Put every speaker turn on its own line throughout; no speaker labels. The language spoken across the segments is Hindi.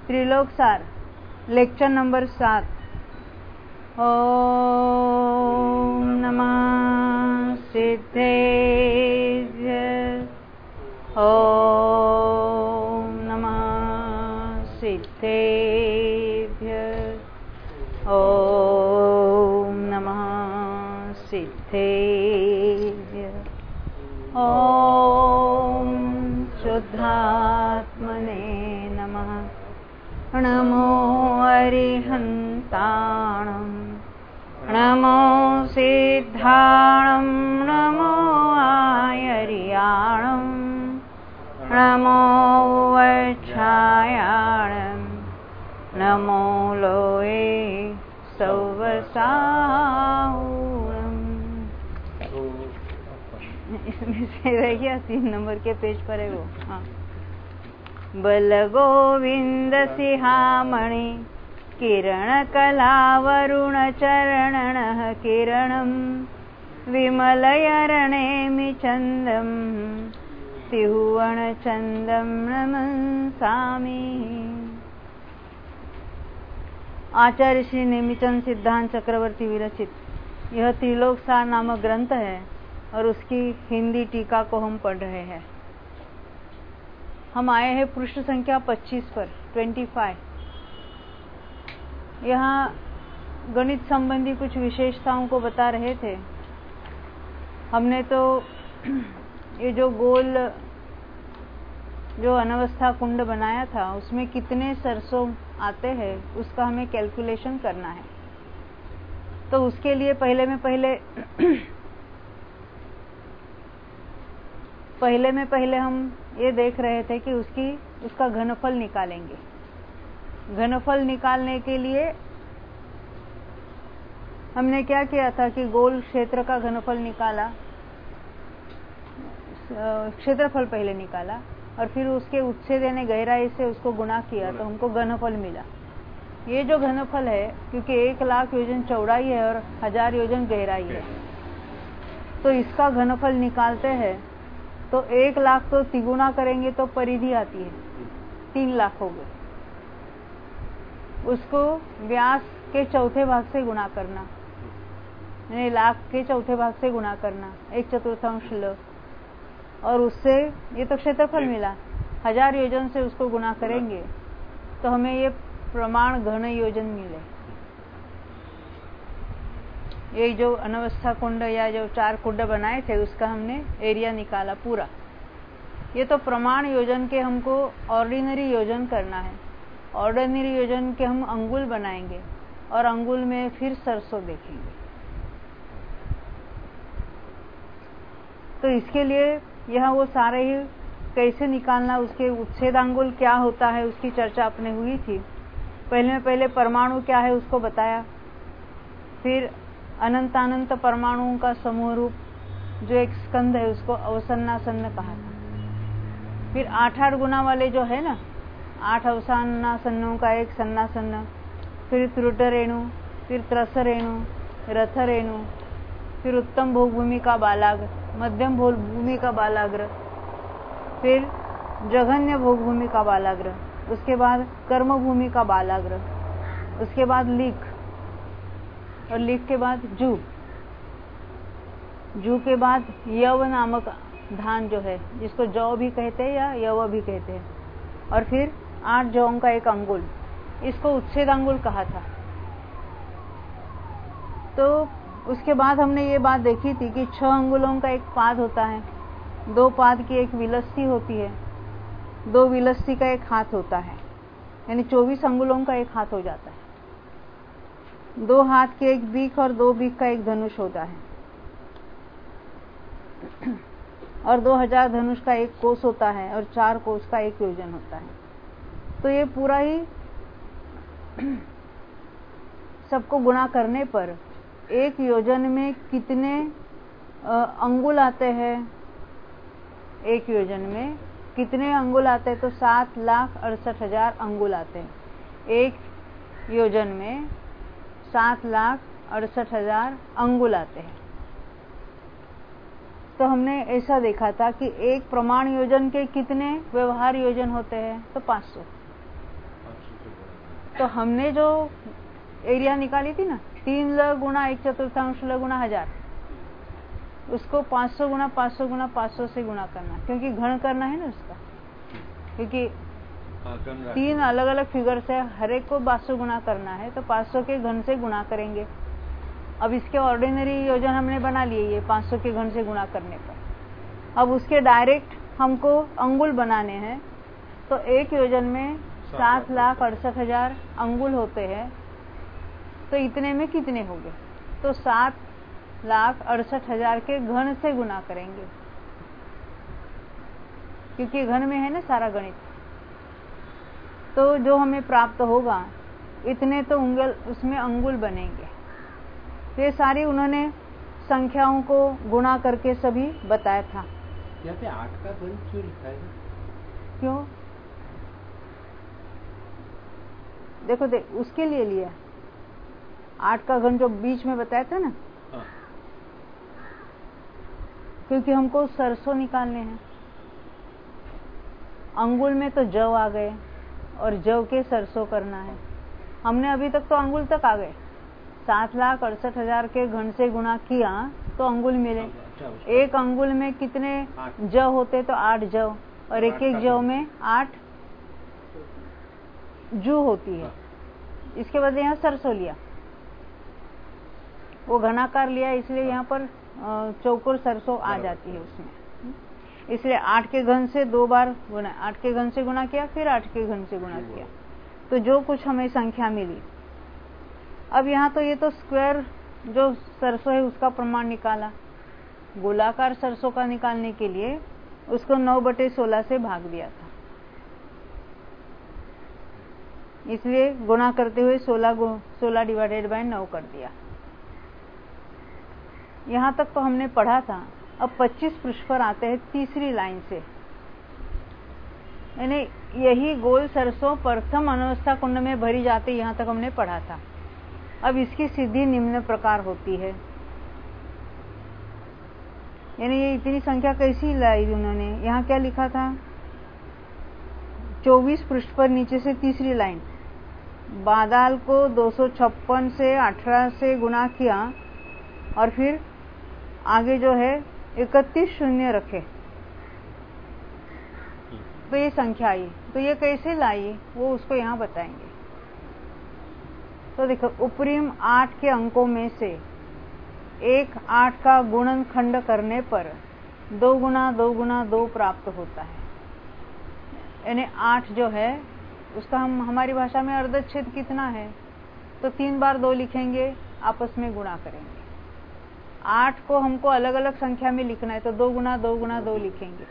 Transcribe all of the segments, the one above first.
त्रिलोक सार लेक्चर नंबर 7। ओम नमः सिद्धेभ्य। ओम नमः सिद्धेभ्य। ओम नमः सिद्धेभ्य। ओम शुद्धात्मने नमः। नमो अरिहन्ताणं, नमो सिद्धाणं, नमो आयर्याणं, नमो वक्षायाणं, नमो लोये सौवसाहुरम्। इसमें से रह गया 3 नंबर के पेज पर है वो। हाँ। बल गोविंद सिहामणि किरण कला वरुण चरणन किरणं विमलयरणेमि चंदम तिहुवन चंदम नमस्सामि। आचार्य श्री नेमिचंद सिद्धांत चक्रवर्ती विरचित यह त्रिलोक सार नामक ग्रंथ है और उसकी हिंदी टीका को हम पढ़ रहे हैं। हम आए हैं पृष्ठ संख्या 25 पर 25। यहाँ गणित संबंधी कुछ विशेषताओं को बता रहे थे। हमने तो ये जो गोल जो अनवस्था कुंड बनाया था उसमें कितने सरसों आते हैं उसका हमें कैलकुलेशन करना है। तो उसके लिए पहले में पहले हम ये देख रहे थे कि उसका घनफल निकालेंगे। घनफल निकालने के लिए हमने क्या किया था कि गोल क्षेत्र का घनफल निकाला, क्षेत्रफल पहले निकाला और फिर उसके उच्छेद यानी गहराई से उसको गुणा किया तो हमको घनफल मिला। ये जो घनफल है क्योंकि 1,00,000 योजन चौड़ाई है और 1000 योजन गहराई है, तो इसका घनफल निकालते हैं तो 1,00,000 तो तिगुना करेंगे तो परिधि आती है 3,00,000 हो गए। उसको व्यास के चौथे भाग से गुणा करना, यानी 1,00,000 के चौथे भाग से गुणा करना 1/4 ल, और उससे ये तो क्षेत्रफल मिला। 1000 योजन से उसको गुणा करेंगे तो हमें ये प्रमाण घन योजन मिले। ये जो अनवस्था कुंड या जो 4 कुंड बनाए थे उसका हमने एरिया निकाला पूरा। ये तो प्रमाण योजन के हमको ऑर्डिनरी योजन करना है। ऑर्डिनरी योजन के हम अंगुल बनाएंगे और अंगुल में फिर सरसों देखेंगे। तो इसके लिए यहाँ वो सारे ही कैसे निकालना, उसके उच्छेदांगुल क्या होता है उसकी चर्चा अपने हुई थी। पहले परमाणु क्या है उसको बताया, फिर अनंत परमाणुओं का समूह रूप जो एक स्कंद है उसको अवसन्नासन्न कहा था। फिर 8 गुना वाले जो है ना, 8 अवसन्नासन्नों का एक सन्नासन्न, फिर त्रुट रेणु, फिर त्रस रेणु, रथ रेणु, फिर उत्तम भोगभूमि का बालाग्र, मध्यम भोगभूमि का बालाग्र, फिर जघन्य भोगभूमि का बालाग्र, उसके बाद कर्म भूमि का बालाग्र, उसके बाद लीक, और लीक के बाद जू, जू के बाद यव नामक धान जो है जिसको जौ भी कहते हैं या यव भी कहते हैं, और फिर 8 जौं का एक अंगुल, इसको उच्छेदांगुल कहा था। तो उसके बाद हमने ये बात देखी थी कि 6 अंगुलों का एक पाद होता है, 2 पाद की एक विलस्ती होती है, 2 विलस्ती का एक हाथ होता है, यानी 24 अंगुलों का एक हाथ हो जाता है। 2 हाथ की एक बीक और 2 बीक का एक धनुष होता है, और 2000 धनुष का एक कोस होता है और 4 कोस का एक योजन होता है। तो ये पूरा ही सबको गुणा करने पर एक योजन में कितने अंगुल आते हैं, एक योजन में कितने अंगुल आते हैं तो 7,68,000 अंगुल आते हैं। एक योजन में 7,68,000 अंगुल आते हैं। तो हमने ऐसा देखा था कि एक प्रमाण योजन के कितने व्यवहार योजन होते हैं तो 500। तो हमने जो एरिया निकाली थी ना 3 ल गुना 1/4 ल गुना 1000, उसको 500 गुना 500 गुना 500 से गुणा करना, क्योंकि घन करना है ना उसका, क्योंकि 3 अलग अलग फिगर्स है, हर एक को 500 गुना करना है, तो 500 के घन से गुणा करेंगे। अब इसके ऑर्डिनरी योजन हमने बना लिए ये 500 के घन से गुणा करने पर। अब उसके डायरेक्ट हमको अंगुल बनाने हैं, तो एक योजन में 7,68,000 अंगुल होते हैं, तो इतने में कितने हो गए? तो 7,68,000 के घन से गुणा करेंगे, क्योंकि घन में है ना सारा गणित। तो जो हमें प्राप्त होगा इतने तो उसमें अंगुल बनेंगे। तो ये सारी उन्होंने संख्याओं को गुणा करके सभी बताया था।
यहाँ पे 8 का घन क्यों लिखा है?
क्यों? देखो उसके लिए लिया 8 का घन जो बीच में बताया था ना, क्योंकि हमको सरसों निकालने हैं। अंगुल में तो जव आ गए और जव के सरसों करना है। हमने अभी तक तो अंगुल तक आ गए। 7,68,000 के घन से गुणा किया तो अंगुल मिले। एक अंगुल में कितने जव होते? तो 8 जव, और एक एक जव में 8 जू होती है। इसके बदले यहाँ सरसों लिया, वो घनाकार लिया, इसलिए यहाँ पर चौकोर सरसों आ जाती है उसमें। इसलिए 8 के घन से 2 बार गुना, 8 के घन से गुणा किया, फिर 8 के घन से गुणा किया, तो जो कुछ हमें संख्या मिली। अब यहाँ तो ये तो स्क्वायर जो सरसों है उसका प्रमाण निकाला। गोलाकार सरसों का निकालने के लिए उसको 9/16 से भाग दिया था, इसलिए गुणा करते हुए 16/9 कर दिया। यहाँ तक तो हमने पढ़ा था। अब 25 पृष्ठ पर आते हैं तीसरी लाइन से, यानी यही गोल सरसों प्रथम अनवस्था कुंड में भरी जाती, यहाँ तक हमने पढ़ा था। अब इसकी सिद्धि निम्न प्रकार होती है, यानी ये इतनी संख्या कैसी लाई उन्होंने? यहाँ क्या लिखा था? 24 पृष्ठ पर नीचे से तीसरी लाइन, बादल को 256 से 18 से गुणा किया और फिर आगे जो है 31 शून्य रखे, तो ये संख्या आई। तो ये कैसे लाई वो उसको यहाँ बताएंगे। तो देखो, उपरिम 8 के अंकों में से एक 8 का गुणनखंड करने पर 2 गुना 2 गुना 2 प्राप्त होता है। यानी 8 जो है उसका हम हमारी भाषा में अर्धच्छेद कितना है? तो 3 बार 2 लिखेंगे, आपस में गुणा करेंगे। 8 को हमको अलग अलग संख्या में लिखना है, तो 2 गुना 2 गुना 2 लिखेंगे।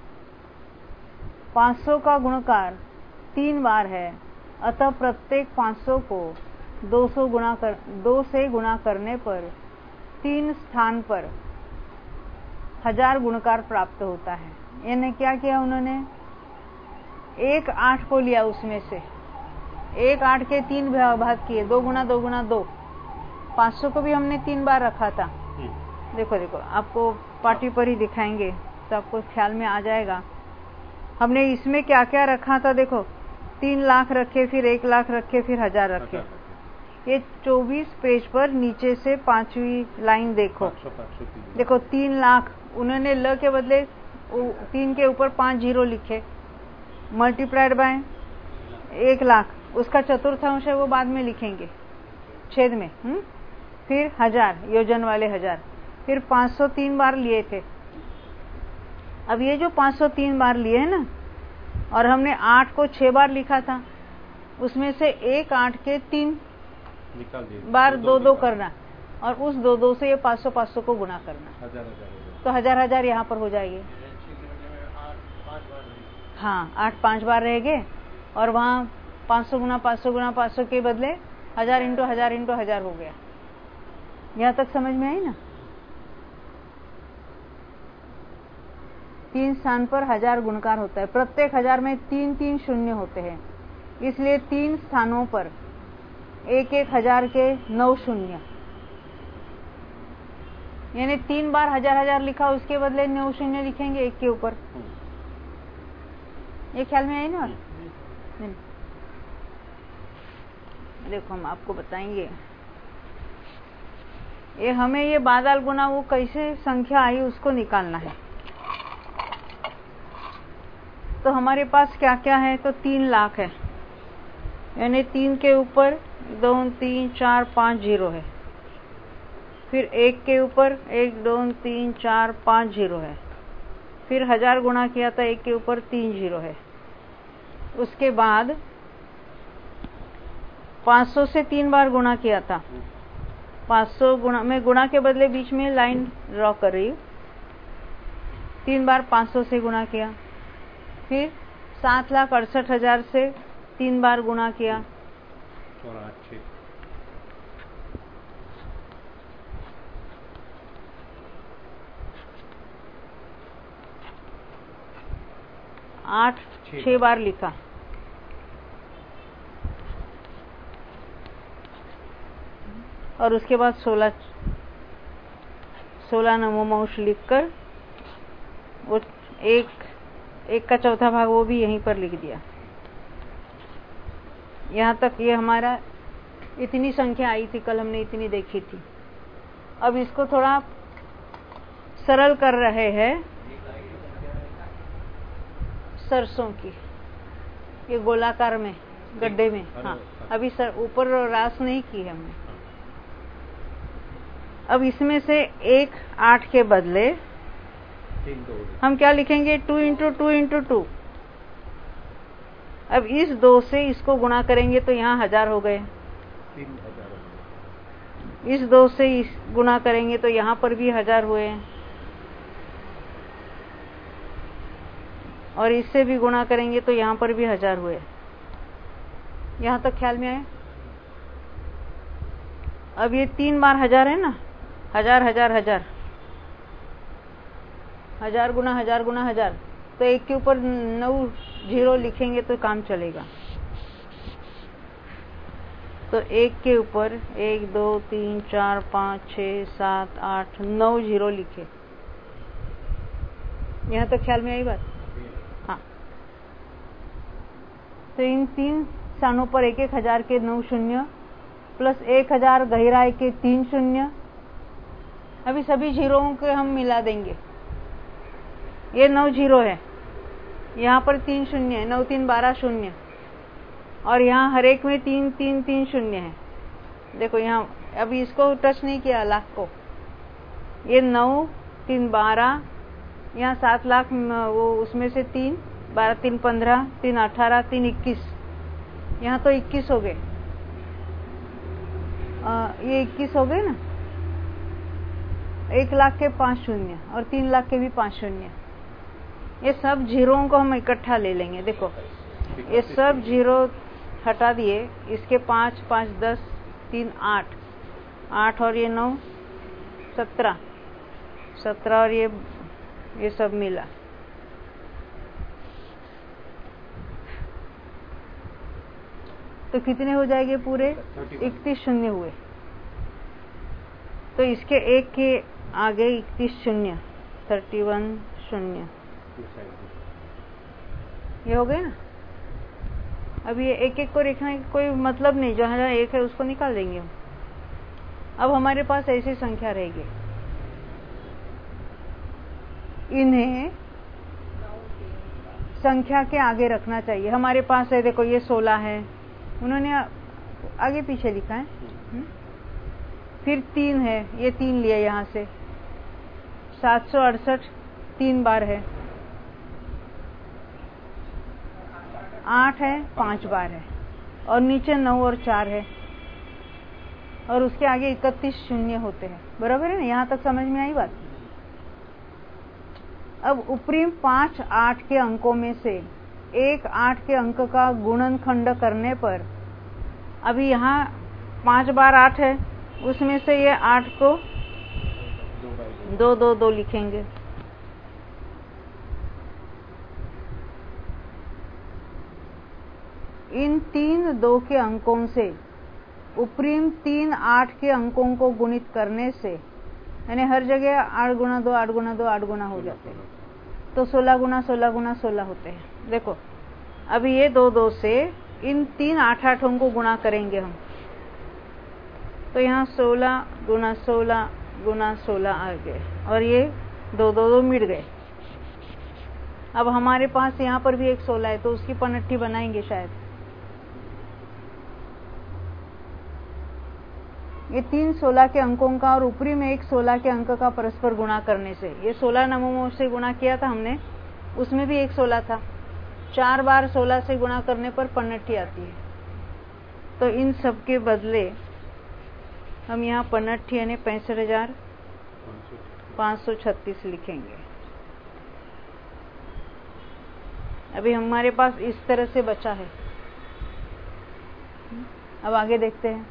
500 का गुणकार 3 बार है, अतः प्रत्येक 500 को 2 से गुणा करने पर 3 स्थान पर 1000 गुणकार प्राप्त होता है। यानी क्या किया उन्होंने? एक 8 को लिया, उसमें से एक 8 के 3 भाग किए, 2 गुना 2 गुना 2। 500 को भी हमने 3 बार रखा था। देखो देखो, आपको पार्टी पर ही दिखाएंगे तो आपको ख्याल में आ जाएगा हमने इसमें क्या क्या रखा था। देखो, 3 लाख रखे, फिर 1 लाख रखे, फिर 1000 रखे। ये 24 पेज पर नीचे से 5वीं लाइन देखो। देखो 3 लाख, उन्होंने ल के बदले 3 के ऊपर 5 जीरो लिखे, मल्टीप्लाइड बाय 1 लाख, उसका चतुर्थांश है वो बाद में लिखेंगे छेद में। फिर 1000, योजन वाले 1000, फिर 500 3 बार लिए थे। अब ये जो 503 बार लिए है ना, और हमने 8 को 6 बार लिखा था, उसमें से एक 8 के 3 बार 2-2 करना, और उस 2-2 से ये 500 को गुणा करना, तो 1000 यहाँ पर हो जाएंगे। हाँ, 8 5 बार रहेंगे, और वहाँ 500 गुना 500 गुना 500 के बदले 1000 इंटू 1000 इंटू 1000 हो गया। यहाँ तक समझ में आई ना? 3 स्थान पर 1000 गुणकार होता है। प्रत्येक 1000 में 3-3 शून्य होते हैं, इसलिए 3 स्थानों पर 1-1 1000 के 9 शून्य, यानी 3 बार 1000 लिखा, उसके बदले 9 शून्य लिखेंगे एक के ऊपर। ये ख्याल में आई ना? देखो हम आपको बताएंगे। ये हमें ये बादल गुना वो कैसे संख्या आई उसको निकालना है। तो हमारे पास क्या क्या है, तो 3 लाख है, यानी 3 के ऊपर 2 3 4 5 जीरो है। फिर 1 के ऊपर 1 2 3 4 5 जीरो है। फिर 1000 गुणा किया था 1 के ऊपर 3 जीरो है। उसके बाद 500 से 3 बार गुणा किया था। 500 गुणा, मैं गुणा के बदले बीच में लाइन ड्रॉ कर रही हूँ। 3 बार 500 से गुणा किया। फिर 7,68,000 से 3 बार गुणा किया।
और 8
6 बार लिखा। और उसके बाद 16 नवमांश लिखकर वो एक का चौथा भाग वो भी यहीं पर लिख दिया। यहाँ तक ये हमारा इतनी संख्या आई थी, कल हमने इतनी देखी थी। अब इसको थोड़ा सरल कर रहे हैं सरसों की, ये गोलाकार में गड्ढे में। हाँ, अभी ऊपर रास नहीं की है हमने। अब इसमें से 1 8 के बदले हम क्या लिखेंगे, 2 × 2 × 2। अब इस 2 से इसको गुणा करेंगे तो यहाँ 1000 हो गए। इस 2 से इस गुणा करेंगे तो यहाँ पर भी 1000 हुए। और इससे भी गुणा करेंगे तो यहाँ पर भी 1000 हुए। यहाँ तक ख्याल में आए? अब ये 3 बार 1000 है ना, 1000 1000 1000 1000 गुना 1000 गुना 1000, तो 1 के ऊपर 9 जीरो लिखेंगे तो काम चलेगा। तो 1 के ऊपर 1 2 3 4 5 6 7 8 9 जीरो लिखे। यहाँ तक ख्याल में आई बात? हाँ। तो इन 3 स्थानों पर 1000 के 9 शून्य प्लस 1000 गहराई के 3 शून्य। अभी सभी जीरोओं के हम मिला देंगे। ये 9 जीरो है, यहाँ पर 3 शून्य है, 9 3 12 शून्य, और यहाँ हर एक में 3 3 3 शून्य है। देखो यहाँ अभी इसको टच नहीं किया लाख को। ये 9 3 12, यहाँ 7 लाख वो उसमें से 3 12 3 15 3 18 3 21, यहाँ तो 21 हो गए। ये 21 हो गए ना। 1 लाख के 5 शून्य और 3 लाख के भी 5 शून्य। ये सब जीरोओं को हम इकट्ठा ले लेंगे। देखो ये सब जीरो हटा दिए, इसके 5 5 10 3 8 8 और ये 9 17 17 और ये सब मिला। तो कितने हो जाएंगे पूरे? 31 शून्य हुए। तो इसके 1 के आगे 31 शून्य, 31 शून्य, ये हो गए ना। अब ये एक एक को लिखने का कोई मतलब नहीं, जहाँ जहाँ 1 है उसको निकाल देंगे हम। अब हमारे पास ऐसी संख्या रहेगी, इन्हें संख्या के आगे रखना चाहिए। हमारे पास है, देखो ये 16 है, उन्होंने आगे पीछे लिखा है। फिर 3 है, ये 3 लिया यहाँ से। 768 3 बार है। 8 है 5 बार है, और नीचे 9 और 4 है, और उसके आगे 31 शून्य होते हैं। बराबर है ना? यहाँ तक समझ में आई बात? अब ऊपरी 5 8 के अंकों में से 1 8 के अंक का गुणनखंड करने पर, अभी यहाँ 5 बार 8 है, उसमें से ये 8 को 2 2 2 लिखेंगे। इन 3 2 के अंकों से ऊपरी 3 8 के अंकों को गुणित करने से, यानी हर जगह 8 गुना 2 8 गुना 2 8 गुना हो जाते हैं, तो 16 गुना 16 गुना 16 होते हैं। देखो अभी ये 2 2 से इन 3 8 8 को गुणा करेंगे हम, तो यहाँ 16 गुना 16 गुना 16 आ गए और ये 2 2 2 मिट गए। अब हमारे पास यहाँ पर भी एक 16 है तो उसकी पनट्टी बनाएंगे शायद। ये 3 16 के अंकों का और ऊपरी में एक 16 के अंक का परस्पर गुणा करने से, ये 16 नमूनों से गुणा किया था हमने, उसमें भी एक 16 था। 4 बार 16 से गुणा करने पर पनट्टी आती है। तो इन सब के बदले हम यहाँ पनट्टी यानी 65,536 लिखेंगे। अभी हमारे पास इस तरह से बचा है। अब आगे देखते हैं।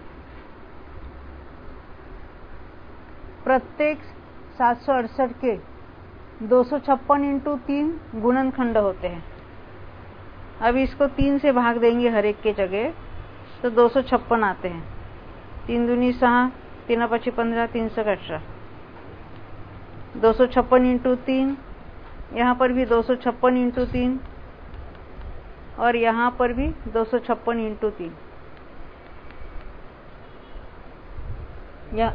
प्रत्येक 768 के 256 इंटू 3 गुणनखंड होते हैं। अब इसको 3 से भाग देंगे हर एक के जगह तो 256 आते हैं। 3 दूनी 6, 3 5 15, 3 से 18, 256 इंटू 3, यहाँ पर भी 256 इंटू 3 और यहाँ पर भी 256 इंटू 3। या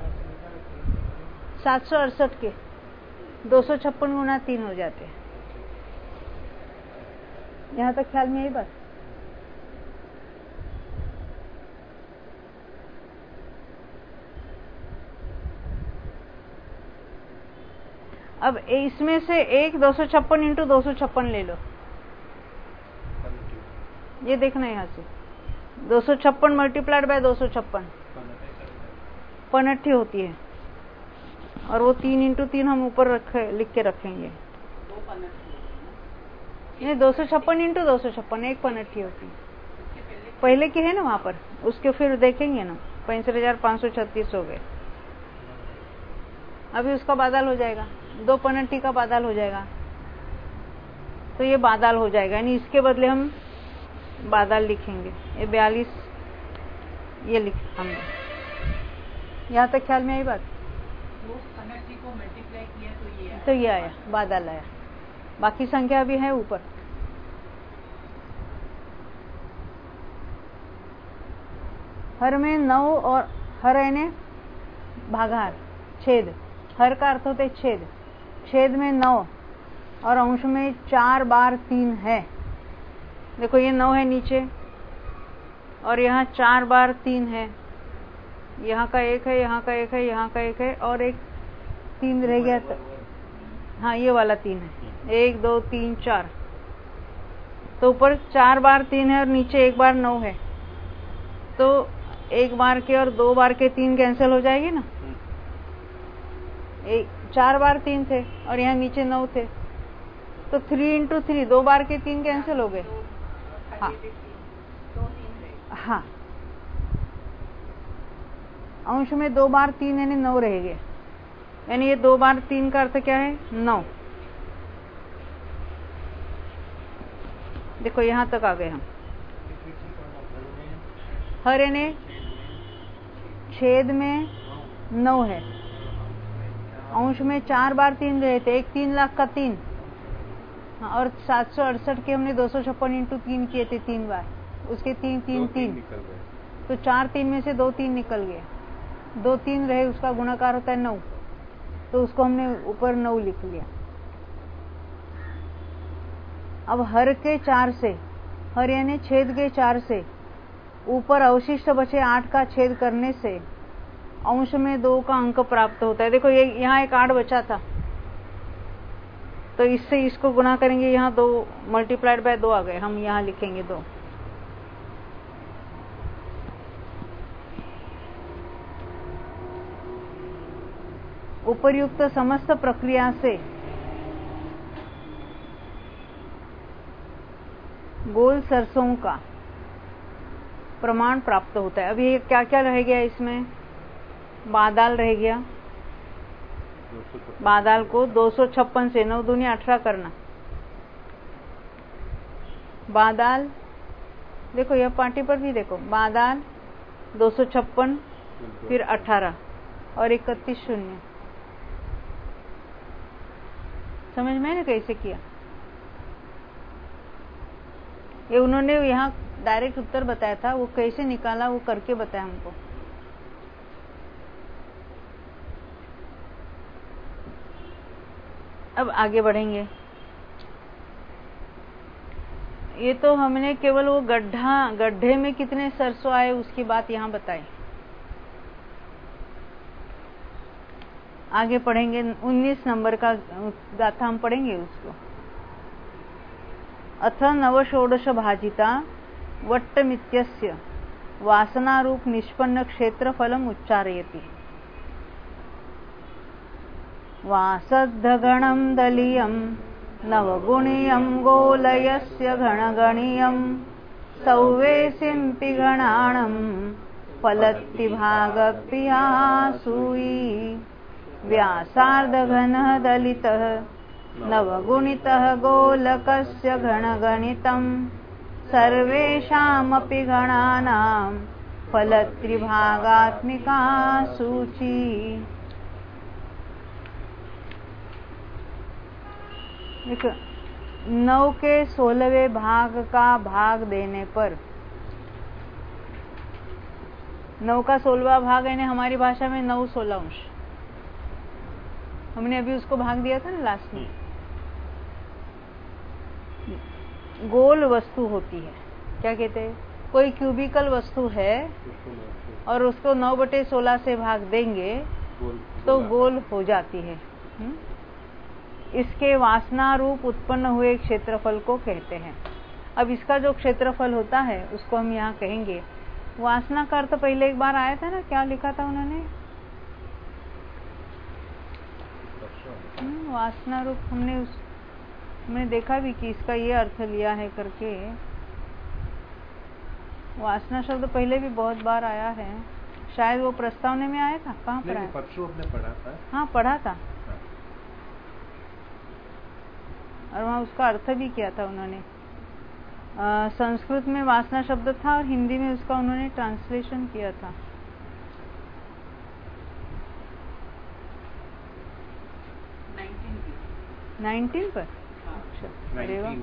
768 के 256 गुना 3 हो जाते हैं। यहाँ तक ख्याल में आई बात? अब इसमें से एक 256 इंटू 256 ले लो। ये देखना यहाँ से 256 मल्टीप्लाइड बाय 256 पनट्टी होती है और वो 3 इंटू 3 हम ऊपर लिख के रखेंगे। नहीं, 256 इंटू 256 एक पनट्टी होती है। पहले की है ना वहां पर, उसके फिर देखेंगे ना। 65,536 हो गए। अभी उसका बादल हो जाएगा, 2 पनट्टी का बादल हो जाएगा। तो ये बादल हो जाएगा, यानी इसके बदले हम बादल लिखेंगे। ये 42 ये लिख हमने। यहाँ तक ख्याल में आई बात?
को मल्टीप्लाई किया
तो ये आया, बादल आया। बाकी संख्या भी है ऊपर। हर में 9 और हर यानी भागाहार, छेद। हर का अर्थ होता है छेद। छेद में 9 और अंश में 4 बार 3 है। देखो ये 9 है नीचे और यहाँ 4 बार 3 है। यहाँ का 1 है, यहाँ का 1 है, यहाँ का 1 है और एक 3 रह गया। हाँ, ये वाला 3 है। 1 2 3 4। तो ऊपर 4 बार 3 है और नीचे 1 बार 9 है। तो 1 बार के और 2 बार के 3 कैंसिल हो जाएगी ना। 4 बार 3 थे और यहाँ नीचे 9 थे। तो 3 इंटू 3, 2 बार के 3 कैंसिल हो गए। हाँ हाँ, अंश में 2 बार 3 यानी 9 रहेंगे। यानी ये 2 बार 3 का अर्थ क्या है? 9। देखो यहां तक आ गए हम। हर यानी छेद में 9 है, अंश में 4 बार 3 रहे थे। 1 लाख का 3। हाँ, और 768 के हमने 256 इंटू 3 किए थे 3 बार। उसके 3 3 3 तो 4 3 में से 2 3 निकल गए। 2 3 रहे, उसका गुणाकार होता है 9। तो उसको हमने ऊपर 9 लिख लिया। अब हर के 4 से, हर यानी छेद के 4 से ऊपर अवशिष्ट बचे 8 का छेद करने से अंश में 2 का अंक प्राप्त होता है। देखो ये यहाँ एक 8 बचा था तो इससे इसको गुणा करेंगे। यहाँ 2 मल्टीप्लाइड बाय 2 आ गए। हम यहाँ लिखेंगे 2। उपर्युक्त समस्त प्रक्रिया से गोल सरसों का प्रमाण प्राप्त होता है। अभी क्या क्या रह गया इसमें? बादल रह गया। बादल को 256 से 9 दूनी 18 करना। बादल देखो, यह पार्टी पर भी देखो, बादल 256 फिर 18 और 31 शून्य। समझ में ना कैसे किया? ये उन्होंने यहाँ डायरेक्ट उत्तर बताया था, वो कैसे निकाला वो करके बताया हमको। अब आगे बढ़ेंगे। ये तो हमने केवल वो गड्ढे में कितने सरसों आए उसकी बात यहाँ बताई। आगे पढ़ेंगे 19 नंबर का गाथा हम पढ़ेंगे उसको। अथ नवषोडश भाजिता वट्टमित्यस्य वासनारूप निष्पन्न क्षेत्रफलम उच्चारयति। वासद्धगणं दलीयं नवगुणीयं गोलयस्य घनगणीयं सौवेसिंपि गणाणं फलत्तिभागप्रियासूयी। व्यासार्धघनः दलितः नवगुणितः गोलकस्य घनगणितं सर्वेषामपि गणानां फलत्रिभागात्मिका सूची। देखो 9 के 16वें भाग का भाग देने पर 9 का 16वां भाग यानी हमारी भाषा में 9 16 हमने अभी उसको भाग दिया था ना लास्ट में। गोल वस्तु होती है, क्या कहते हैं, कोई क्यूबिकल वस्तु है और उसको 9/16 से भाग देंगे तो गोल हो जाती है। इसके वासना रूप उत्पन्न हुए क्षेत्रफल को कहते हैं। अब इसका जो क्षेत्रफल होता है उसको हम यहाँ कहेंगे। वासना का अर्थ पहले एक बार आया था ना, क्या लिखा था उन्होंने? वासना रूप हमने देखा भी कि इसका ये अर्थ लिया है करके। वासना शब्द पहले भी बहुत बार आया है, शायद वो प्रस्तावना में आया था। कहाँ पढ़ा?
परसों आपने पढ़ा था।
हाँ पढ़ा था, और वहाँ उसका अर्थ भी किया था उन्होंने। संस्कृत में वासना शब्द था और हिंदी में उसका उन्होंने ट्रांसलेशन किया था। 19 पर। अच्छा, अरे वाह।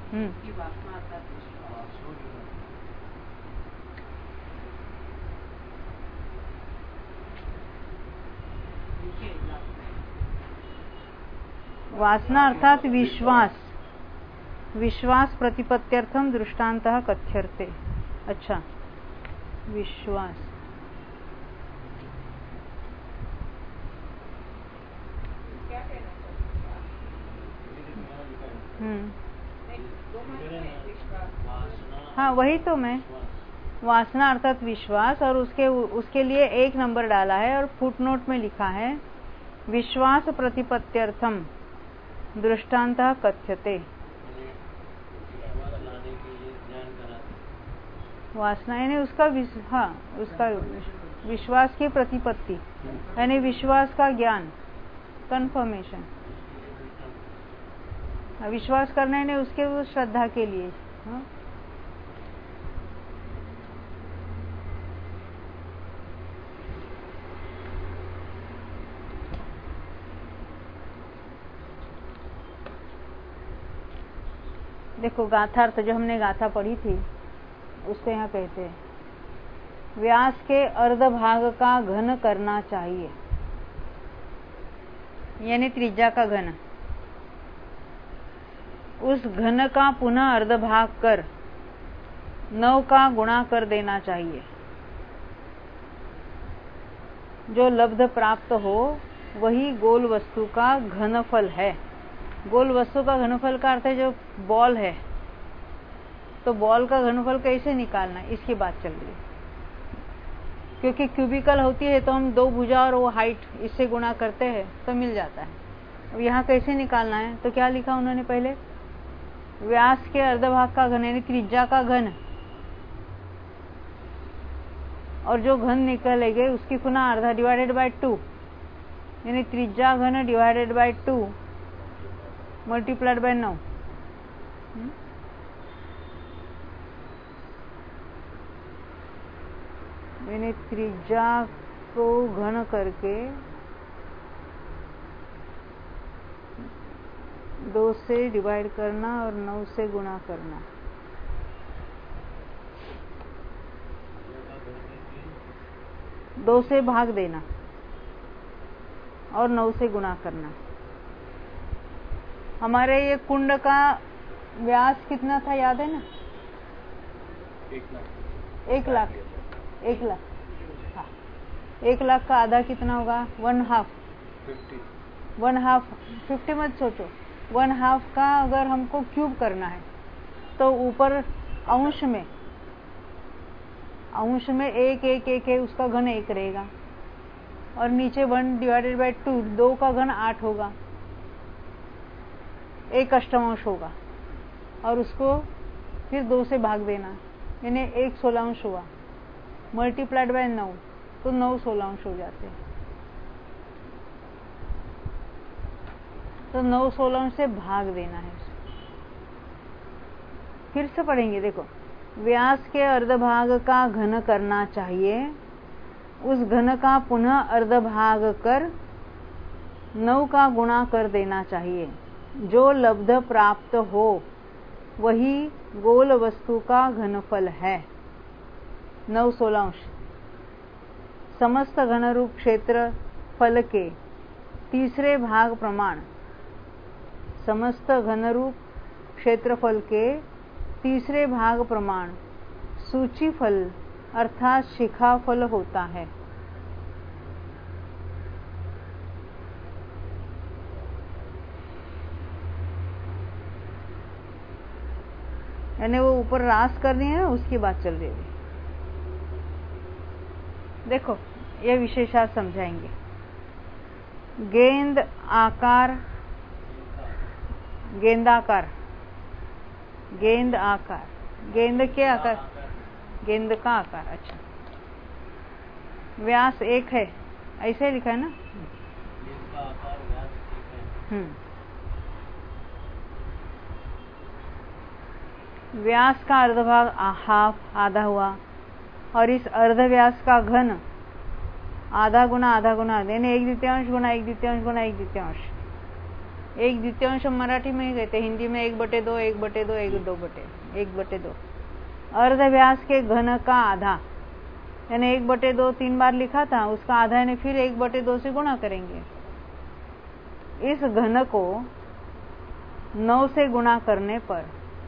वासना अर्थात विश्वास, विश्वास प्रतिपत्त्यर्थम दृष्टान्तः कथ्यर्थे। अच्छा, विश्वास। हाँ वही तो मैं, वासना अर्थात विश्वास, और उसके लिए 1 नंबर डाला है और फुटनोट में लिखा है विश्वास प्रतिपत्त्यर्थम दृष्टान्तः कथ्यते। वासना यानी उसका उसका विश्वास की प्रतिपत्ति यानी विश्वास का ज्ञान, कंफर्मेशन। विश्वास करना यानी उसके वो श्रद्धा के लिए। हाँ? देखो गाथार्थ जो हमने गाथा पढ़ी थी उसको यहाँ कहते हैं, व्यास के अर्ध भाग का घन करना चाहिए, यानी त्रिज्या का घन। उस घन का पुनः अर्ध भाग कर 9 का गुणा कर देना चाहिए। जो लब्ध प्राप्त हो वही गोल वस्तु का घनफल है। गोल वस्तु का घनफल का अर्थ है जो बॉल है, तो बॉल का घनफल कैसे निकालना है इसकी बात चल रही है। क्योंकि क्यूबिकल होती है तो हम 2 भुजा और वो हाइट इससे गुणा करते हैं तो मिल जाता है। अब यहाँ कैसे निकालना है तो क्या लिखा उन्होंने पहले, व्यास के अर्धभाग का घन यानी त्रिज्या का घन, और जो घन निकलेंगे उसकी पुनः अर्धा डिवाइडेड बाय 2 यानी त्रिज्या घन डिवाइडेड बाय 2 मल्टीप्लाइड बाय 9। यानी त्रिज्या को घन करके 2 से डिवाइड करना और 9 से गुणा करना। दो से भाग देना और 9 से गुणा करना। हमारे ये कुंड का व्यास कितना था, याद है ना? 1 लाख। 1 लाख, हाँ। 1 लाख का आधा कितना होगा? 1/2। 50 मत सोचो। 1/2 का अगर हमको क्यूब करना है तो ऊपर अंश में 1 है, उसका घन 1 रहेगा, और नीचे 1/2, 2 का घन 8 होगा, 1 अष्टमांश होगा, और उसको फिर 2 से भाग देना, यानी 1 16अंश हुआ, मल्टीप्लाइड बाय 9, तो 9 16अंश हो जाते हैं। तो 9 16अंश से भाग देना है। फिर से पढ़ेंगे, देखो। व्यास के अर्धभाग का घन करना चाहिए, उस घन का पुनः अर्धभाग कर 9 का गुणा कर देना चाहिए। जो लब्ध प्राप्त हो वही गोल वस्तु का घनफल है। 9 16अंश समस्त घनरूप क्षेत्र फल के तीसरे भाग प्रमाण, समस्त घनरूप क्षेत्रफल के तीसरे भाग प्रमाण सूची फल अर्थात शिखा फल होता है। यानी वो ऊपर रास करनी है, उसकी बात चल रही है। देखो, ये विशेषार्थ समझाएंगे। गेंद आकार, गेंदाकार, गेंद आकार, गेंद के आकार, गेंद का आकार। अच्छा, व्यास 1 है, ऐसे लिखा है ना? व्यास का अर्धभाग हाफ, आधा हुआ, और इस अर्ध व्यास का घन आधा गुना आधा गुना, यानी 1/2 गुना 1/2 गुना 1/2। 1/2 हम मराठी में ही कहते, हिंदी में 1/2, 1/2, 1/2। अर्ध व्यास के घन का आधा, यानी 1/2 3 बार लिखा था, उसका आधा यानी फिर 1/2 से गुणा करेंगे। इस घन को 9 से गुणा करने पर,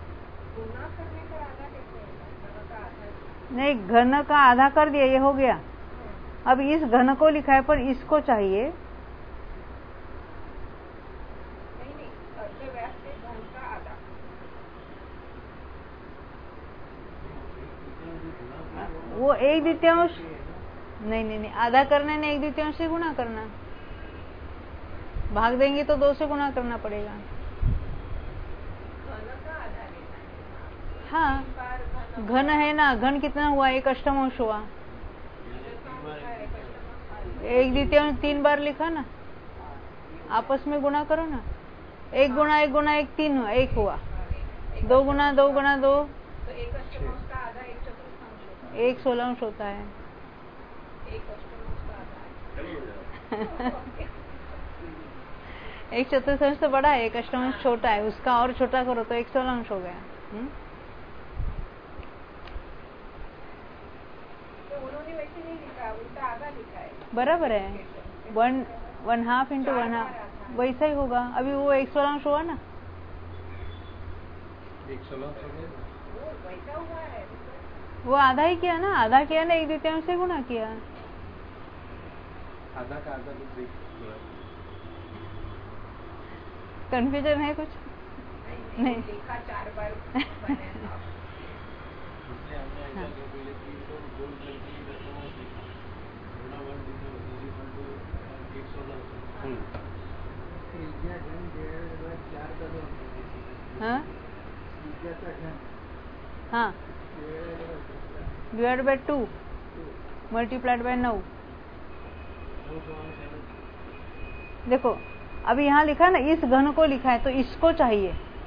नहीं, घन का आधा कर दिया, ये हो गया। अब इस घन को लिखा है, पर इसको चाहिए वो 1/2। नहीं, आधा करना है, 1/2 से गुणा करना, भाग देंगे तो 2 से गुणा करना पड़ेगा। हाँ, घन है ना, घन कितना हुआ? 1 अष्टमांश हुआ। 1/2 3 बार लिखा ना, आपस में गुणा करो ना। 1 गुणा 1 गुणा 1 3 हुआ, 1 हुआ। 2 गुणा 2 गुणा 2, 1 16अंश होता है। 1 चतुर्थांश तो बड़ा है, 1 अष्टमांश छोटा है, उसका और छोटा करो तो 1 16अंश हो गया।
उन्होंने वैसे नहीं लिखा, उल्टा आधा लिखा है।
बराबर है, 1/2 into 1/2 वैसा ही होगा। अभी वो 1 16अंश हुआ ना,
1 16अंश
वैसा हुआ है।
वो आधा ही किया ना, आधा किया ना, 1/2 से गुणा किया।
आधा का आधा तो
कंफ्यूजन है कुछ? नहीं,
लिखा 4 बार
हाँ, डिवाइड बाय 2 मल्टीप्लाइड बाय 9। देखो, अभी यहाँ लिखा ना, इस घन को लिखा है, तो इसको चाहिए।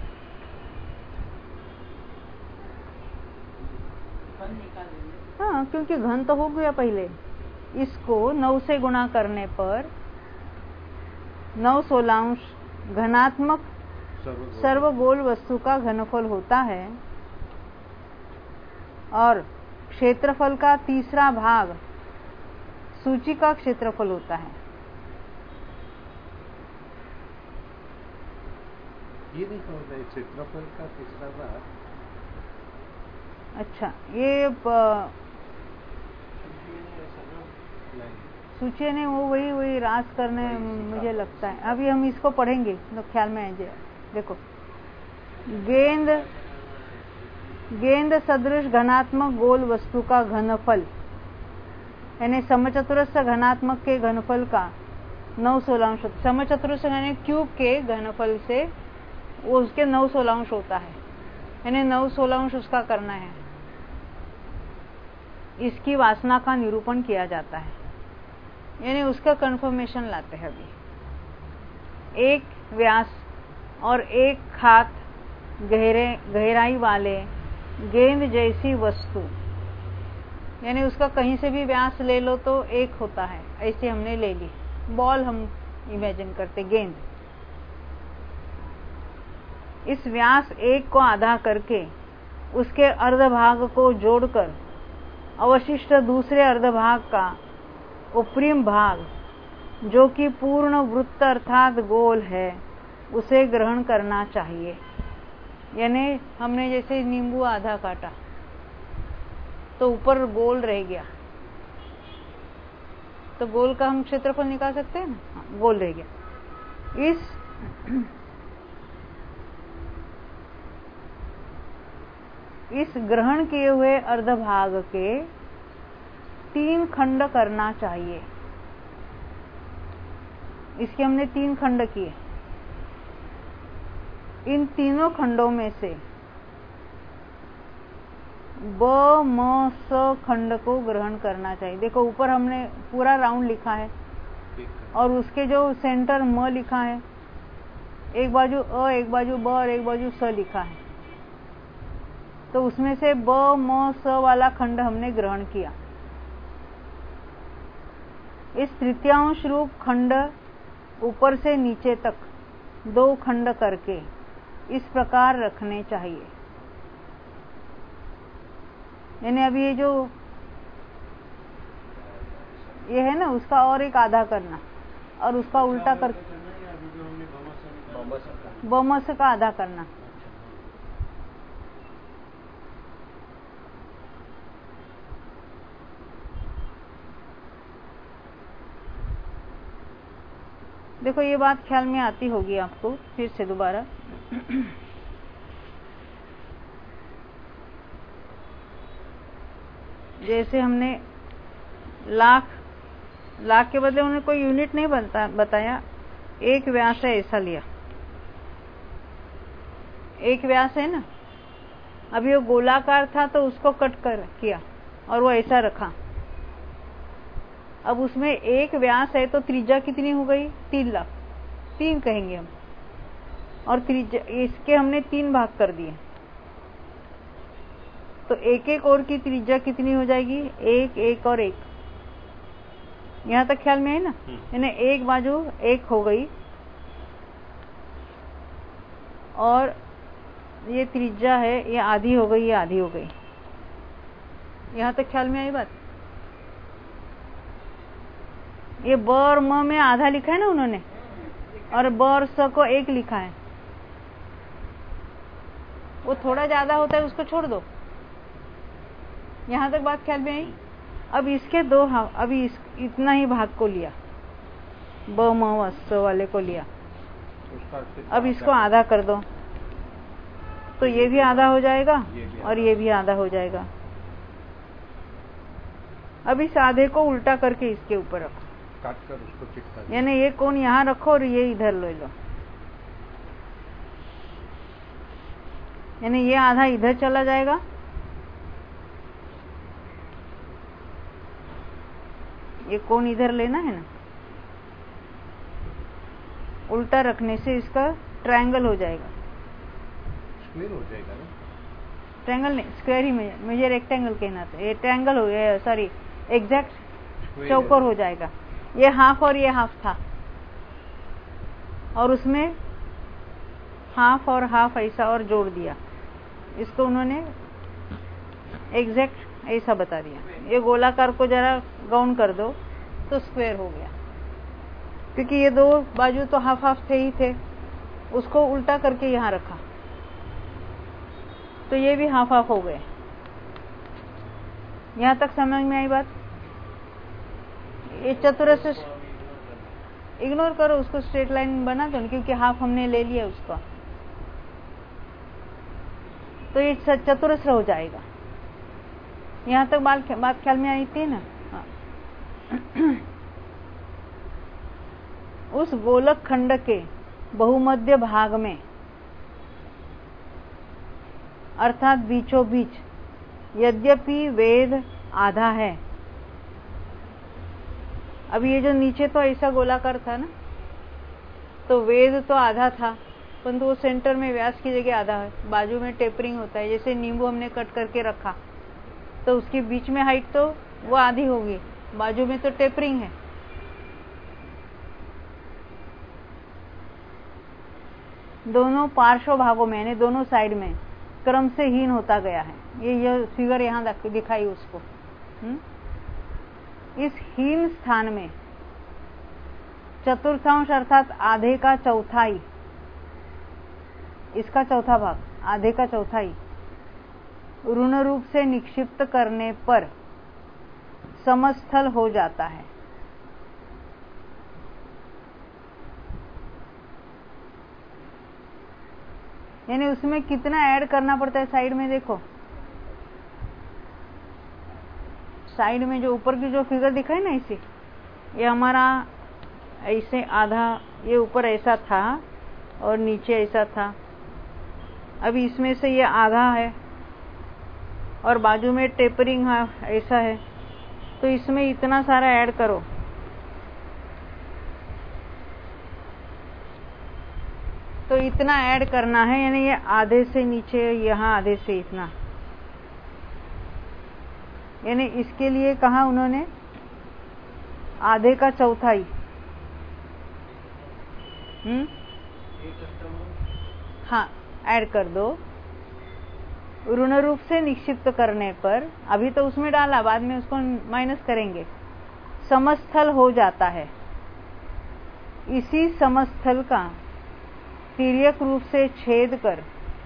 हाँ, क्योंकि घन तो हो गया पहले। इसको 9 से गुणा करने पर 9 16अंश घनात्मक सर्वगोल वस्तु का घनफल होता है, और क्षेत्रफल का तीसरा भाग सूची का क्षेत्रफल होता है।
ये नहीं समझ रहे क्षेत्रफल का तीसरा भाग।
अच्छा, ये सूची ने वो वही रास करने मुझे लगता है। अभी हम इसको पढ़ेंगे तो ख्याल में आ जाए। देखो, गेंद सदृश घनात्मक गोल वस्तु का घनफल, यानी समचतुरस्र घनात्मक के घनफल का 9/16 समचतुरस्र यानी क्यूब के घनफल से वो उसके 9/16 होता है, यानी 9/16 उसका करना है। इसकी वासना का निरूपण किया जाता है, यानी उसका कंफर्मेशन लाते हैं। अभी एक व्यास और एक खात गहराई वाले गेंद जैसी वस्तु, यानी उसका कहीं से भी व्यास ले लो तो एक होता है, ऐसे हमने ले ली। बॉल हम इमेजिन करते, गेंद। इस व्यास एक को आधा करके उसके अर्धभाग को जोड़कर अवशिष्ट दूसरे अर्धभाग का उपरिम भाग, जो कि पूर्ण वृत्त अर्थात गोल है, उसे ग्रहण करना चाहिए। यानी हमने जैसे नींबू आधा काटा तो ऊपर गोल रह गया, तो गोल का हम क्षेत्रफल निकाल सकते हैं ना। गोल रह गया। इस ग्रहण किए हुए अर्धभाग के 3 खंड करना चाहिए। इसके हमने 3 खंड किए। इन तीनों खंडों में से ब म स खंड को ग्रहण करना चाहिए। देखो, ऊपर हमने पूरा राउंड लिखा है और उसके जो सेंटर म लिखा है, एक बाजू अ, एक बाजू ब और एक बाजू स लिखा है, तो उसमें से ब म स वाला खंड हमने ग्रहण किया। इस तृतीयांश रूप खंड ऊपर से नीचे तक 2 खंड करके इस प्रकार रखने चाहिए। यानी अभी ये जो ये है ना, उसका और एक आधा करना और उसका उल्टा कर बमस का आधा करना। देखो, ये बात ख्याल में आती होगी आपको, फिर से दोबारा। जैसे हमने लाख के बदले उन्होंने कोई यूनिट नहीं बताया। एक व्यास है, ऐसा लिया। एक व्यास है ना, अभी वो गोलाकार था तो उसको कट कर किया और वो ऐसा रखा। अब उसमें एक व्यास है तो त्रिज्या कितनी हो गई? 3 लाख, 3 कहेंगे हम। और त्रिज्या इसके हमने 3 भाग कर दिए, तो एक एक और की त्रिज्या कितनी हो जाएगी? 1, 1 और 1। यहां तक ख्याल में है ना? यानी एक बाजू 1 हो गई और ये त्रिज्या है, ये आधी हो गई, ये आधी हो गई। यहां तक ख्याल में आई बात? ये ब और म में आधा लिखा है ना उन्होंने, और ब और स को 1 लिखा है। वो थोड़ा ज्यादा होता है, उसको छोड़ दो। यहां तक बात ख्याल में आई? अब इसके 2 अभी इतना ही भाग को लिया, ब म व स वाले को लिया। अब इसको आधा कर दो तो ये भी आधा हो जाएगा और ये भी आधा हो जाएगा। अब इस आधे को उल्टा करके इसके ऊपर रखो,
काट कर उसको चिपका,
यानी ये कोण यहां रखो और ये इधर ले लो। यानी ये आधा इधर चला जाएगा, ये कोण इधर लेना है ना। उल्टा रखने से इसका ट्रायंगल हो जाएगा।
स्क्वायर हो जाएगा ना?
ट्रायंगल नहीं, स्क्वायर ही मुझे रेक्टेंगल कहना था। ये ट्रायंगल हो गया, सॉरी, एग्जैक्ट चौकोर हो जाएगा। ये हाफ और ये हाफ था और उसमें हाफ और हाफ ऐसा और जोड़ दिया, इसको उन्होंने एग्जैक्ट ऐसा बता दिया। ये गोलाकार को जरा गाउन कर दो तो स्क्वायर हो गया, क्योंकि ये 2 बाजू तो हाफ हाफ थे ही थे, उसको उल्टा करके यहाँ रखा, तो ये भी हाफ हाफ हो गए। यहाँ तक समझ में आई बात? ये चतुरस्र इग्नोर करो, उसको स्ट्रेट लाइन बना दो, क्योंकि हाफ हमने ले लिया उसका, तो ये चतुरस्र हो जाएगा। यहाँ तक बात ख्याल में आई थी ना? उस गोलक खंड के बहुमध्य भाग में, अर्थात बीचों बीच, यद्यपि वेद आधा है। अब ये जो नीचे तो ऐसा गोलाकार था ना, तो वेद तो आधा था, परंतु वो सेंटर में व्यास की जगह आधा है, बाजू में टेपरिंग होता है। जैसे नींबू हमने कट करके रखा, तो उसके बीच में हाइट तो वो आधी होगी, बाजू में तो टेपरिंग है। दोनों पार्श्व भागों में, यानी दोनों साइड में क्रम से हीन होता गया है। ये फिगर यहाँ दिखाई उसको। इस हीन स्थान में चतुर्थांश अर्थात आधे का चौथाई, इसका चौथा भाग, आधे का चौथाई ऋण रूप से निक्षिप्त करने पर समस्थल हो जाता है। यानी उसमें कितना ऐड करना पड़ता है साइड में? देखो साइड में जो ऊपर की जो फिगर दिखाई ना, इसे ये हमारा ऐसे आधा, ये ऊपर ऐसा था और नीचे ऐसा था। अभी इसमें से ये आधा है और बाजू में टेपरिंग है, ऐसा है, तो इसमें इतना सारा ऐड करो। तो इतना ऐड करना है, यानी ये आधे से नीचे, यहाँ आधे से इतना, यानी इसके लिए कहा उन्होंने आधे का चौथाई। हाँ, ऐड कर दो। ऋण रूप से निक्षिप्त करने पर, अभी तो उसमें डाला, बाद में उसको माइनस करेंगे, समस्थल हो जाता है। इसी समस्थल का तिर्यक रूप से छेद कर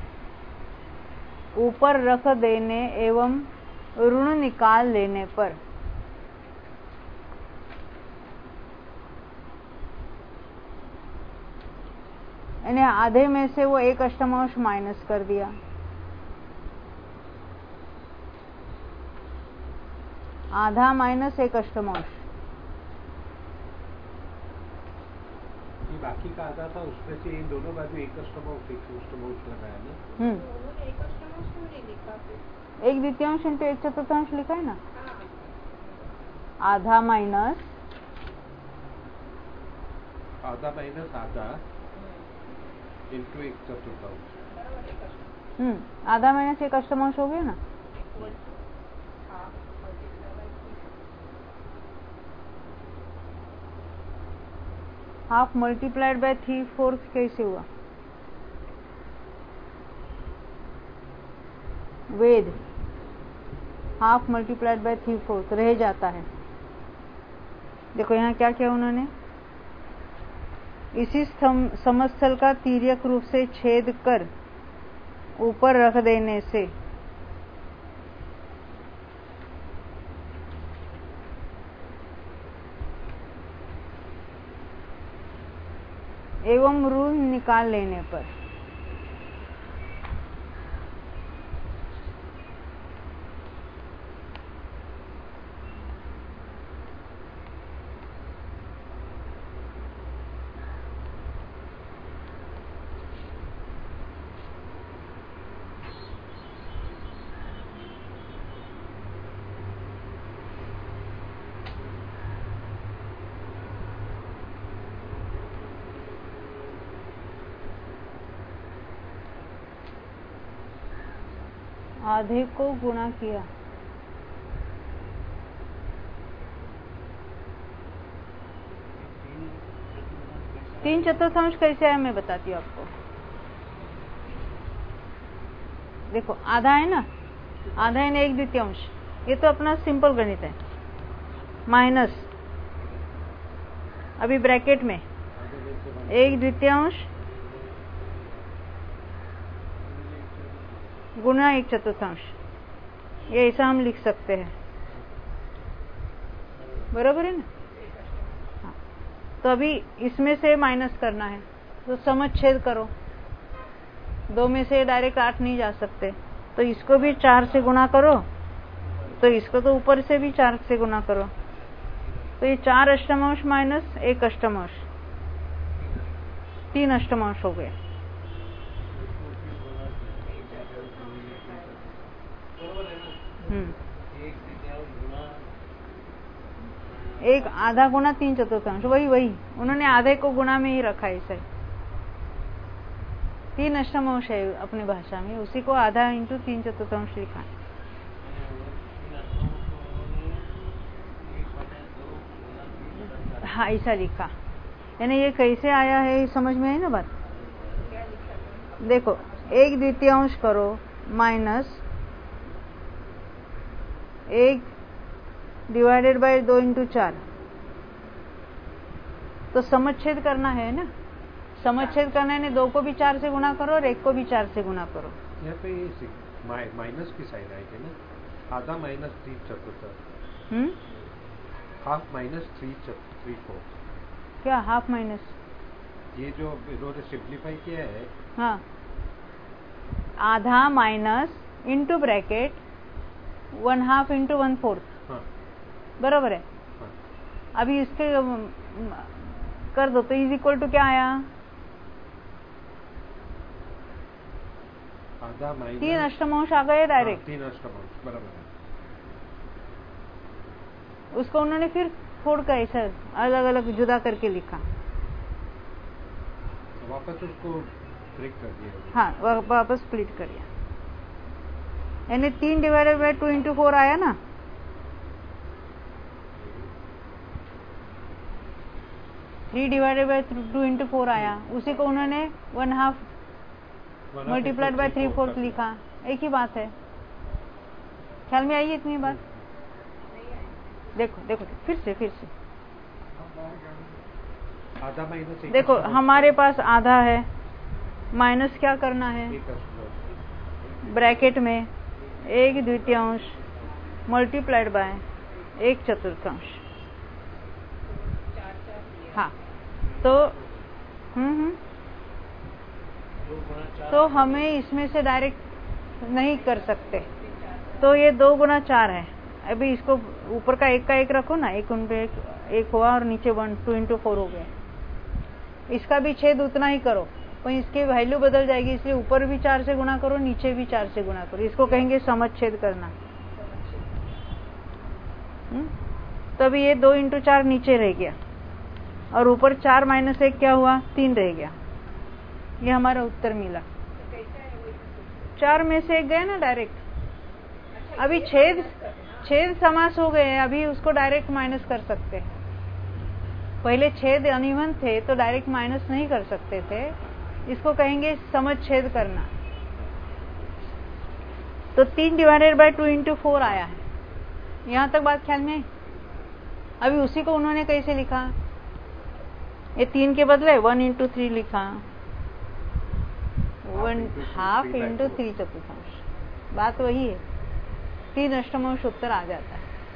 ऊपर रख देने एवं ऋण निकाल लेने पर यानी आधे में से वो 1/8 माइनस कर दिया, आधा माइनस 1/8।
बाकी का आधा था, उसमें से इन दोनों बाजू 1/8 लगाया ना।
उन्होंने 1/8 क्यों नहीं लिखा फिर?
1/2 इंटू 1/4 लिखा है ना। आधा माइनस
आधा इंटू 1/4।
आधा माइनस 1/8 हो गया ना। हाफ मल्टीप्लाइड बाय 3/4 कैसे हुआ? वेद हाफ मल्टीप्लाइड बाय 3/4 रह जाता है। देखो यहाँ क्या किया उन्होंने, इसी समस्थल का तिर्यक रूप से छेद कर ऊपर रख देने से एवं ऋण निकाल लेने पर आधे को गुणा किया। तीन चतुर्थांश कैसे आया मैं बताती हूँ आपको। देखो आधा है ना, आधा है ना 1/2, ये तो अपना सिंपल गणित है। माइनस अभी ब्रैकेट में 1/2 गुना 1/4, ये ऐसा हम लिख सकते हैं, बराबर है ना। हाँ। तो अभी इसमें से माइनस करना है, तो समच्छेद करो। 2 में से डायरेक्ट 8 नहीं जा सकते, तो इसको भी 4 से गुना करो, तो इसको तो ऊपर से भी 4 से गुना करो, तो ये 4 अष्टमांश माइनस 1 अष्टमांश, 3 अष्टमांश हो गए। एक आधा गुना 3/4, वही उन्होंने आधे को गुना में ही रखा है। इसे 3 अष्टमांश है अपनी भाषा में, उसी को आधा इंटू 3/4 लिखा है। हाँ, ऐसा लिखा, यानी ये कैसे आया है समझ में है ना बात। देखो 1/2 करो माइनस 1 डिवाइडेड बाय 2 इंटू 4, तो समच्छेद करना है ना। समच्छेद करना है, 2 को भी 4 से गुना करो और 1 को भी 4 से गुना करो।
यहाँ पे माइनस की साइन आएगी ना, आधा माइनस 3/4, हाफ माइनस 3/4।
क्या हाफ माइनस?
ये जो इन्होंने सिंप्लीफाई किया है।
हाँ, आधा माइनस इंटू ब्रैकेट 1/2 इंटू 1/4, बराबर है।
हाँ।
अभी इसके कर दो तो इज इक्वल टू क्या आया?
आधा माइनस
3 अष्टमांश आ गए डायरेक्ट।
3 अष्टमांश, बराबर है।
उसको उन्होंने फिर फोड़ कर ऐसा अलग अलग जुदा करके लिखा,
तो वापस उसको ब्रेक कर दिया।
हाँ, वापस स्प्लिट कर दिया, यानी 3 डिवाइडेड बाय 2 इंटू 4 आया ना। 3 डिवाइडेड बाय 2 इंटू 4 आया, उसी को उन्होंने 1/2 मल्टीप्लाइड बाय 3/4 लिखा। एक ही बात है, ख्याल में आई इतनी बात? देखो फिर से
आधा माइनस,
देखो हमारे पास आधा है, माइनस क्या करना है, ब्रैकेट में 1/2 मल्टीप्लाइड बाय 1/4। हाँ, तो हमें इसमें से डायरेक्ट नहीं कर सकते, तो ये 2 गुना 4 है। अभी इसको ऊपर का 1 का 1 रखो ना, 1 उनपे 1 हुआ और नीचे 2 इंटू 4 हो गया। इसका भी छेद उतना ही करो, पर इसकी वैल्यू बदल जाएगी, इसलिए ऊपर भी 4 से गुना करो, नीचे भी 4 से गुना करो। इसको कहेंगे समच्छेद करना। तो अभी ये 2 इंटू 4 नीचे रह गया और ऊपर 4 माइनस 1 क्या हुआ, 3 रह गया। ये हमारा उत्तर मिला। 4 में से 1 गया ना डायरेक्ट। अभी छेद समास हो गए, अभी उसको डायरेक्ट माइनस कर सकते हैं। पहले छेद अनिवन थे तो डायरेक्ट माइनस नहीं कर सकते थे, इसको कहेंगे समच्छेद करना। तो 3 डिवाइडेड बाय 2 इंटू 4 आया है। यहां तक बात ख्याल में? अभी उसी को उन्होंने कैसे लिखा, ये 3 के बदले 1 इंटू 3 लिखा, 1/2 इंटू 3/4। बात वही है, 3 अष्टमांश उत्तर आ जाता है।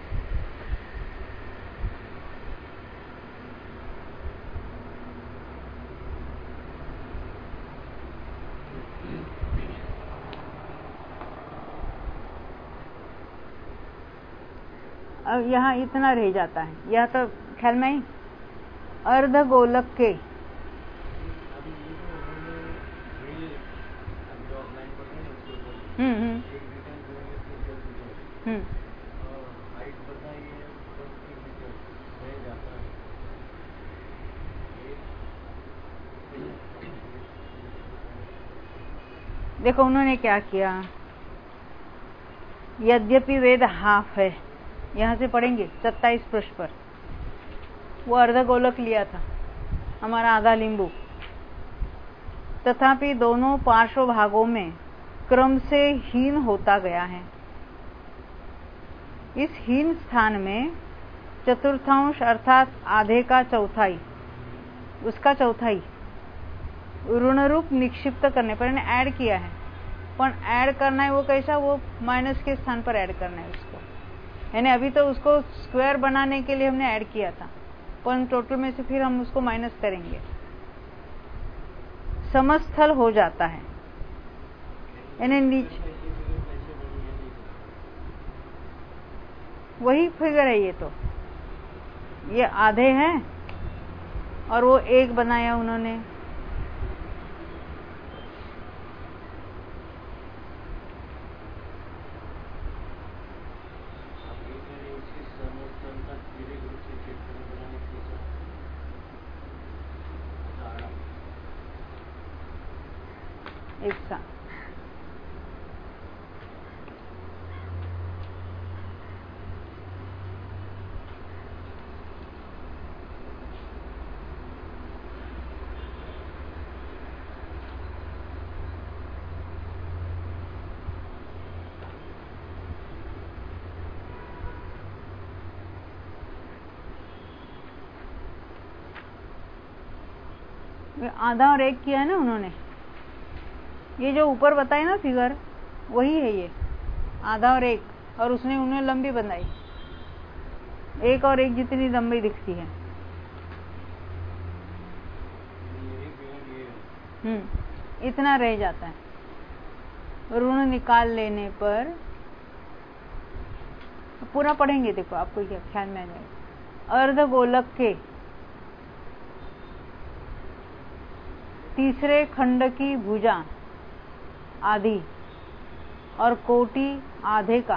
अब यहाँ इतना रह जाता है, यह तो ख्याल में अर्धगोलक के देखो उन्होंने क्या किया, यद्यपि वेद हाफ है, यहां से पढ़ेंगे 27 पृष्ठ पर, वो अर्धगोलक लिया था हमारा आधा लींबू, तथापि दोनों पार्श्व भागों में क्रम से हीन होता गया है। इस हीन स्थान में चतुर्थांश अर्थात आधे का चौथाई, उसका चौथाई ऋण रूप निक्षिप्त करने पर, ऐड किया है, पण ऐड करना है वो कैसा, वो माइनस के स्थान पर ऐड करना है उसको, यानी अभी तो उसको स्क्वायर बनाने के लिए हमने ऐड किया था, पर टोटल में से फिर हम उसको माइनस करेंगे, समस्थल हो जाता है। यानी नीचे वही फिगर है, ये आधे हैं और वो एक बनाया उन्होंने, एक साथ आधा और एक किया है ना उन्होंने, ये जो ऊपर बताई ना फिगर वही है, ये आधा और एक, और उसने उन्हें लंबी बनाई, एक और एक जितनी लंबी दिखती है। इतना रह जाता है। ऋण निकाल लेने पर पूरा पढ़ेंगे, देखो आपको क्या ख्याल में आ जाएगा। अर्धगोलक के तीसरे खंड की भुजा आधी और कोटि आधे का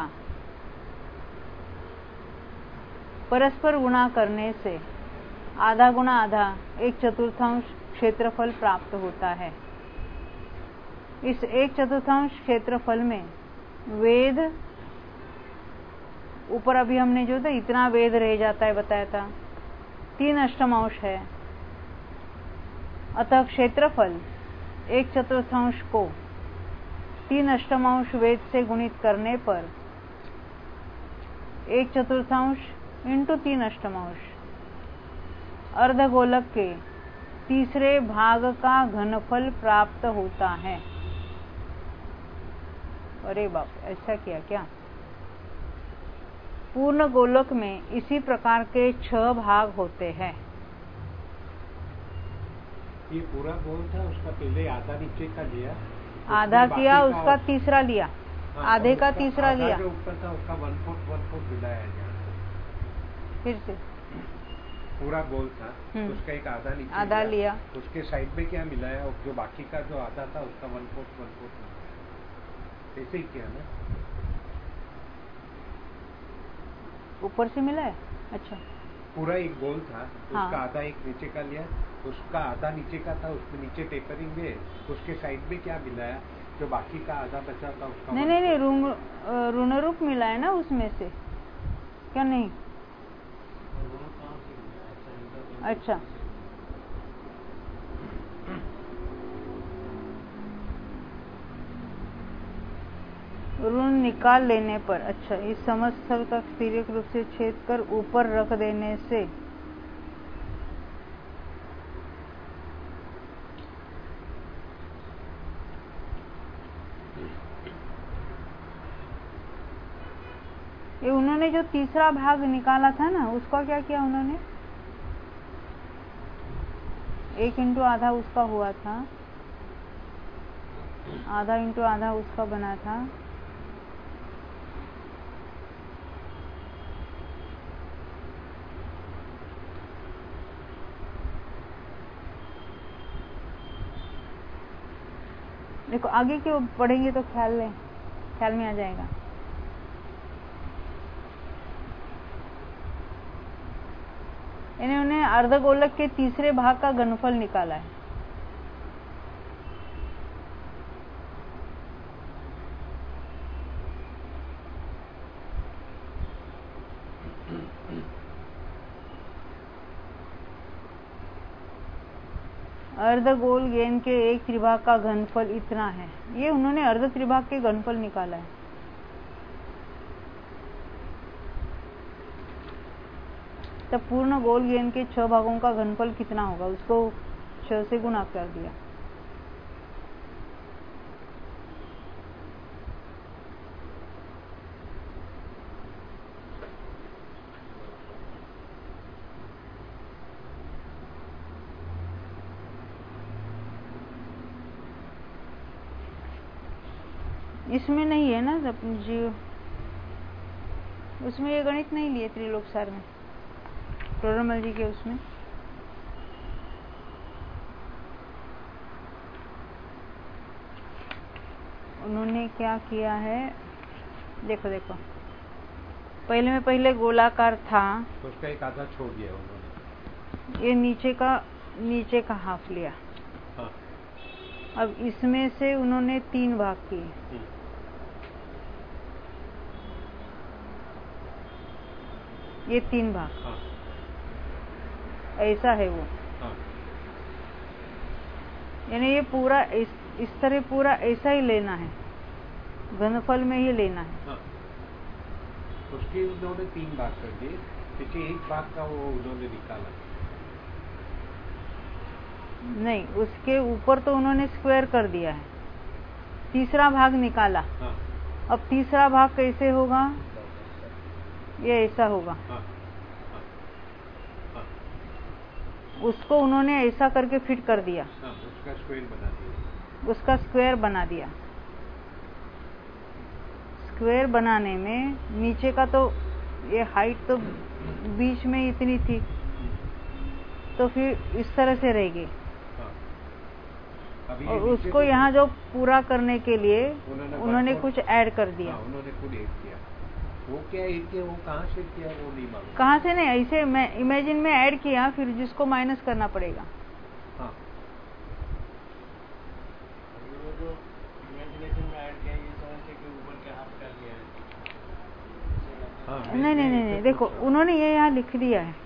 परस्पर गुणा करने से आधा गुणा आधा 1/4 क्षेत्रफल प्राप्त होता है। इस 1/4 क्षेत्रफल में वेद, ऊपर अभी हमने जो था इतना वेद रह जाता है बताया था, 3 अष्टमांश है, अतः क्षेत्रफल 1/4 को 3 अष्टमांश वेद से गुणित करने पर 1/4 × 3 अष्टमांश अर्धगोलक के तीसरे भाग का घनफल प्राप्त होता है। अरे बाप, ऐसा किया क्या? पूर्ण गोलक में इसी प्रकार के 6 भाग होते हैं।
ये पूरा गोल था, उसका पहले आधा नीचे का लिया,
आधा किया, उसका तीसरा लिया, आधे का तीसरा लिया,
जो ऊपर था उसका 1/4 मिलाया गया।
फिर से
पूरा गोल था, उसका एक आधा नीचे
आधा लिया,
उसके साइड में क्या मिलाया, और जो बाकी का जो आधा था उसका 1/4 ऐसे ही किया ना,
ऊपर से मिलाया। अच्छा,
पूरा एक गोल था, उसका आधा एक नीचे का लिया, उसका आधा नीचे का था, उसमें नीचे टेपरिंग है, उसके साइड में क्या मिलाया, जो बाकी का आधा बचा था उसका
नहीं ऋण रूप मिला है ना उसमें से, क्या नहीं? अच्छा, ऋण निकाल लेने पर, अच्छा, इस समस्थल का स्थिरक रूप से छेद कर ऊपर रख देने से ये उन्होंने जो तीसरा भाग निकाला था ना, उसका क्या किया उन्होंने? 1 × आधा उसका हुआ था, आधा × आधा उसका बना था, देखो आगे क्यों पढ़ेंगे तो ख्याल में आ जाएगा। इन्होंने अर्धगोलक के तीसरे भाग का घनफल निकाला है। अर्धगोल गेंद के एक त्रिभाग का घनफल इतना है, ये उन्होंने अर्ध त्रिभाग के घनफल निकाला है। तब पूर्ण गोल गेंद के 6 भागों का घनफल कितना होगा, उसको 6 से गुणा कर दिया। इसमें नहीं है ना जी, उसमें ये गणित नहीं लिए त्रिलोकसार में, प्रोरमल जी के उसमें। उन्होंने क्या किया है, देखो देखो, पहले गोलाकार था,
तो उसका एक आधा छोड़ दिया उन्होंने,
ये नीचे का हाफ लिया।
हाँ।
अब इसमें से उन्होंने 3 भाग किए। ये 3 भाग,
हाँ।
ऐसा है वो,
हाँ।
यानी ये पूरा इस तरह पूरा ऐसा ही लेना है, घनफल में ही लेना है।
हाँ। उसके उन्होंने 3 भाग कर दिए, पीछे एक भाग का वो उन्होंने निकाला।
नहीं, उसके ऊपर तो उन्होंने स्क्वायर कर दिया है, तीसरा भाग निकाला।
हाँ।
अब तीसरा भाग कैसे होगा, ये ऐसा होगा।
हाँ। हाँ। हाँ।
उसको उन्होंने ऐसा करके फिट कर दिया।
हाँ, उसका स्क्वायर बना दिया।
उसका स्क्वायर बना दिया। स्क्वायर बनाने में नीचे का तो ये हाइट तो बीच में इतनी थी, तो फिर इस तरह से रहेगी।
हाँ। अभी
और उसको यहाँ जो पूरा करने के लिए उन्होंने कुछ ऐड कर दिया।
हाँ, उन्होंने कुछ ऐड किया। वो क्या ऐड किया, वो कहाँ से किया वो नहीं मालूम।
कहाँ से नहीं, ऐसे मैं इमेजिन में ऐड किया, फिर जिसको माइनस करना पड़ेगा।
हाँ।
वो जो इमेजिनेशन में ऐड किया, ये समझते कि ऊपर के हाफ कर लिया है।
हाँ,
नहीं, देखो उन्होंने ये यहाँ लिख दिया है,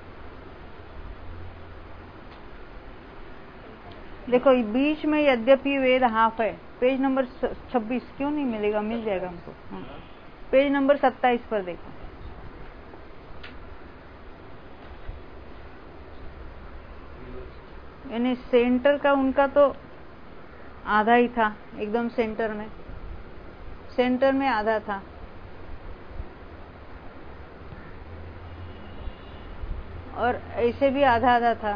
देखो बीच में यद्यपि वेद हाफ है। पेज नंबर 26 क्यों नहीं मिलेगा, मिल जाएगा हमको। हाँ। पेज नंबर 27 पर देखो, यानी सेंटर का उनका तो आधा ही था, एकदम सेंटर में आधा था। और ऐसे भी आधा आधा था,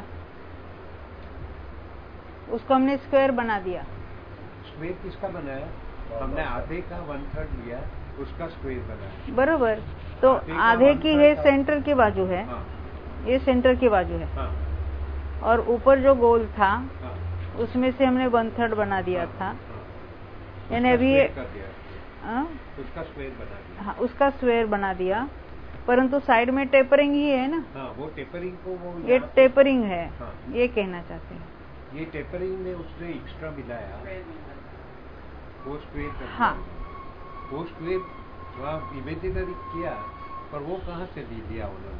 उसको हमने स्क्वायर बना दिया।
स्क्वायर किसका बनाया, हमने आधे का 1/3 लिया, उसका स्क्वायर बनाया।
बरोबर, तो आधे की है सेंटर की बाजू है।
हाँ।
ये सेंटर की बाजू है।
हाँ।
और ऊपर जो गोल था,
हाँ।
उसमें से हमने 1/3 बना दिया
हाँ।
था।
हाँ।
यानी अभी
उसका स्क्वायर बना दिया।
हाँ, उसका स्क्वायर बना दिया, परंतु साइड में टेपरिंग ही है ना।
हाँ, वो टेपरिंग को वो
ये टेपरिंग है।
हाँ।
ये कहना चाहते हैं,
ये टेपरिंग में उसने एक्स्ट्रा मिलाया, वो स्क्वायर कर दिया।
हाँ।
वो स्क्वायर वहाँ इमेजिनरी किया, पर वो कहाँ से ले लिया उन्होंने।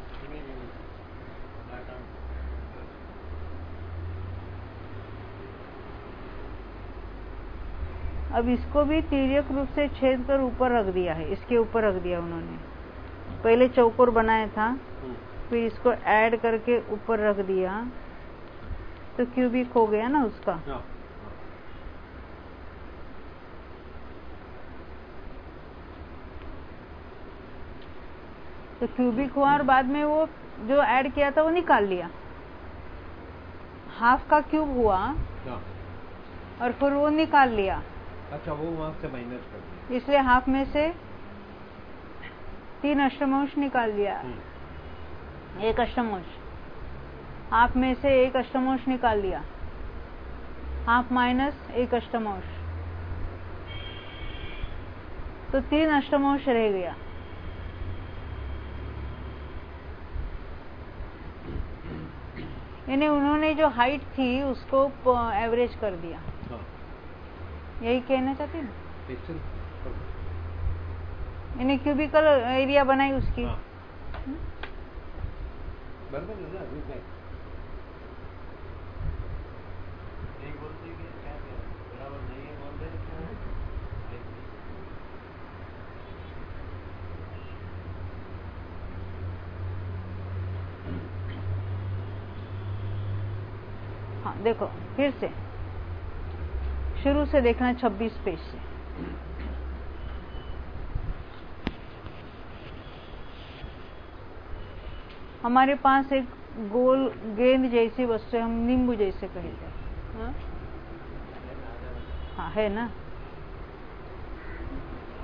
अब इसको भी तिर्यक रूप से छेद कर ऊपर रख दिया है, इसके ऊपर रख दिया उन्होंने। पहले चौकोर बनाया था, फिर इसको ऐड करके ऊपर रख दिया, तो क्यूबिक हो गया ना उसका।
हाँ।
तो क्यूबिक हुआ और बाद में वो जो ऐड किया था वो निकाल लिया, हाफ का क्यूब हुआ।
हाँ।
और फिर वो निकाल लिया।
अच्छा, वो वहां से माइनस कर दिया,
इसलिए हाफ में से 3 अष्टमांश निकाल लिया, 1 अष्टमांश। हाफ में से 1 अष्टमांश निकाल लिया, हाफ माइनस 1 अष्टमांश, तो 3 अष्टमांश रह गया। यानी उन्होंने जो हाइट थी उसको एवरेज कर दिया।
हाँ।
यही कहना चाहते हैं, यानी क्यूबिकल एरिया बनाई उसकी।
हाँ। बराबर है ना, अभी मैं
नहीं बोलते कि क्या बराबर नहीं है, बोल रहे क्या।
हाँ, देखो फिर से शुरू से देखना, 26 पेज से। हमारे पास एक गोल गेंद जैसी वस्तु है, हम नींबू जैसे कहते हैं। हाँ, है ना।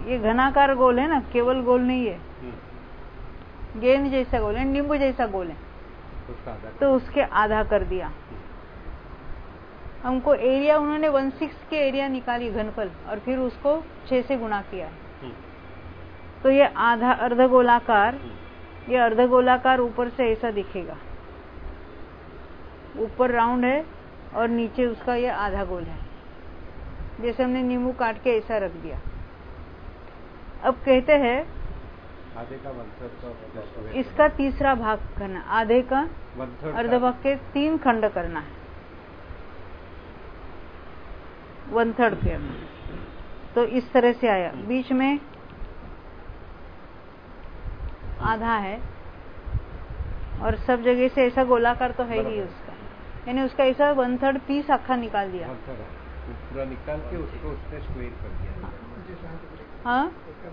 ये घनाकार गोल है ना, केवल गोल नहीं है, गेंद जैसा गोल है, नींबू जैसा गोल है, तो उसके आधा कर दिया। हमको एरिया उन्होंने 1/6 के एरिया निकाली घनफल, और फिर उसको 6 से गुणा किया। तो ये आधा अर्धगोलाकार, ये अर्धगोलाकार ऊपर से ऐसा दिखेगा, ऊपर राउंड है और नीचे उसका ये आधा गोल है, जैसे हमने नींबू काट के ऐसा रख दिया। अब कहते हैं
आधे का 1/3
इसका तीसरा भाग करना, आधे का अर्ध भाग के 3 खंड करना है, 1/3 करना। तो इस तरह से आया, बीच में आधा है और सब जगह से ऐसा गोलाकार तो है ही उसका, यानी उसका ऐसा 1/3 पीस आखा निकाल दिया,
पूरा निकाल के उसको उसने स्क्वायर कर दिया।
हाँ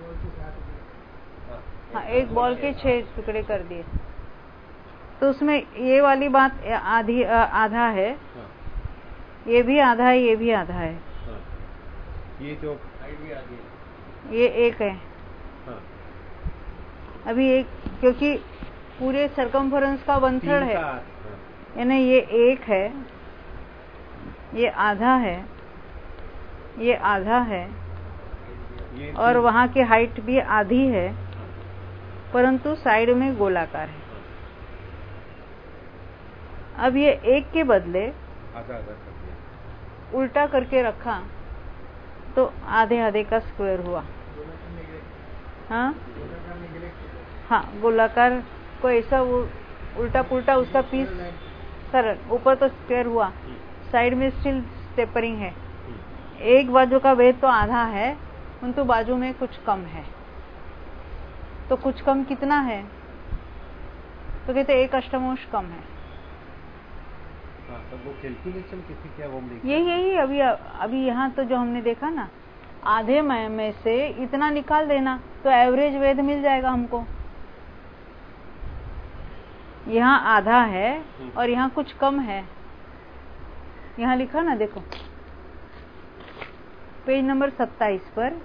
हाँ, एक बॉल के 6 टुकड़े कर दिए। तो उसमें ये वाली बात आधी आधा है, ये भी आधा है, ये भी आधा है,
ये जो
भी आधी है,
ये एक है। अभी एक, क्योंकि पूरे सरकमफरेंस का 1/3 है, यानी ये एक है, ये आधा है, ये आधा है, और वहां की हाइट भी आधी है, परंतु साइड में गोलाकार है। अब ये एक के बदले उल्टा करके रखा तो आधे आधे का स्क्वायर हुआ। हाँ हाँ, गोलाकार को ऐसा उल्टा पुल्टा उसका पीस सरल, ऊपर तो स्क्वायर हुआ, साइड में स्टिल टेपरिंग है। एक बाजू का वेध तो आधा है, परंतु बाजू में कुछ कम है। तो कुछ कम कितना है? तो कहते 1/8 कम है।
तो वो कैलकुलेशन किसी क्या वो
यही अभी यहाँ तो जो हमने देखा ना, आधे में से इतना निकाल देना तो एवरेज वेध मिल जाएगा हमको। यहाँ आधा है और यहाँ कुछ कम है, यहाँ लिखा ना, देखो पेज नंबर 27 पर,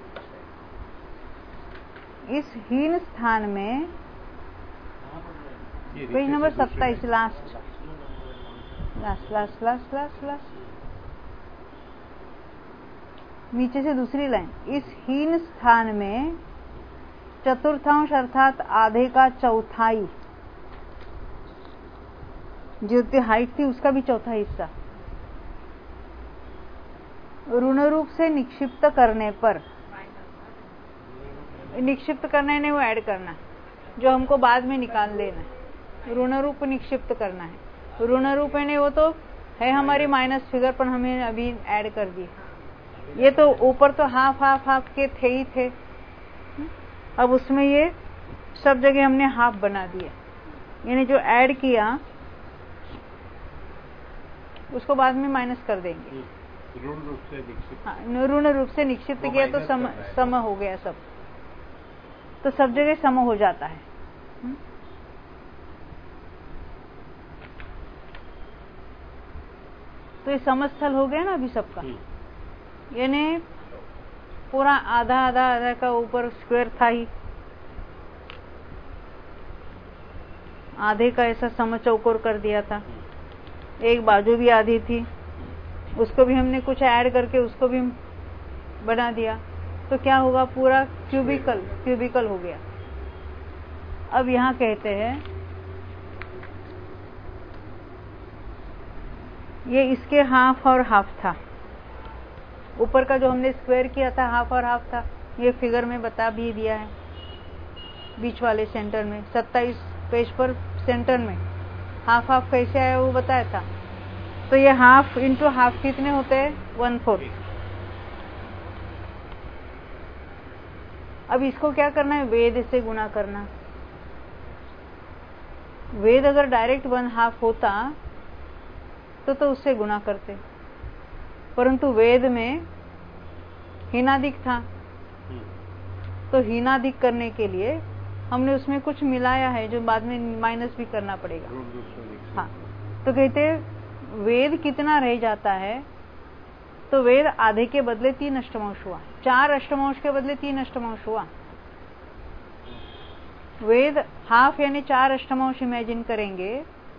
इस हीन स्थान में, पेज नंबर 27 लास्ट, नीचे से दूसरी लाइन, इस हीन स्थान में चतुर्थांश अर्थात आधे का चौथाई, जो हाइट थी उसका भी चौथा हिस्सा ऋण रूप से निक्षिप्त करने पर, निक्षिप्त करना है, वो ऐड करना है, जो हमको बाद में निकाल लेना है। ऋण रूप निक्षिप्त करना है, ऋण रूप है, वो तो है हमारी माइनस फिगर, पर हमें अभी ऐड कर दी। ये तो ऊपर तो हाफ के थे ही थे, अब उसमें ये सब जगह हमने हाफ बना दिया, यानी जो ऐड किया उसको बाद में माइनस कर देंगे।
ऋण रूप से निक्षिप्त,
हाँ, ऋण रूप से निक्षिप्त किया तो सम हो गया, सब तो सब जगह सम हो जाता है। तो ये समस्थल हो गया ना अभी सबका, यानी पूरा आधा का ऊपर स्क्वायर था ही, आधे का ऐसा समचौकोर कर दिया था, एक बाजू भी आधी थी, उसको भी हमने कुछ ऐड करके उसको भी बना दिया, तो क्या होगा, पूरा क्यूबिकल हो गया। अब यहाँ कहते हैं ये इसके हाफ और हाफ था, ऊपर का जो हमने स्क्वायर किया था हाफ और हाफ था, ये फिगर में बता भी दिया है, बीच वाले सेंटर में 27 पेज पर सेंटर में हाफ कैसे आया वो बताया था। तो ये हाफ इंटू हाफ कितने होते हैं, 1/4। अब इसको क्या करना है, वेद से गुना करना। वेद अगर डायरेक्ट 1/2 होता तो उससे गुना करते, परंतु वेद में हीनादिक था, तो हीनादिक करने के लिए हमने उसमें कुछ मिलाया है जो बाद में माइनस भी करना पड़ेगा। हाँ, तो कहते वेद कितना रह जाता है, तो वेद आधे के बदले 3 अष्टमांश हुआ, 4 अष्टमांश के बदले 3 अष्टमांश हुआ। वेद हाफ यानी 4 अष्टमांश इमेजिन करेंगे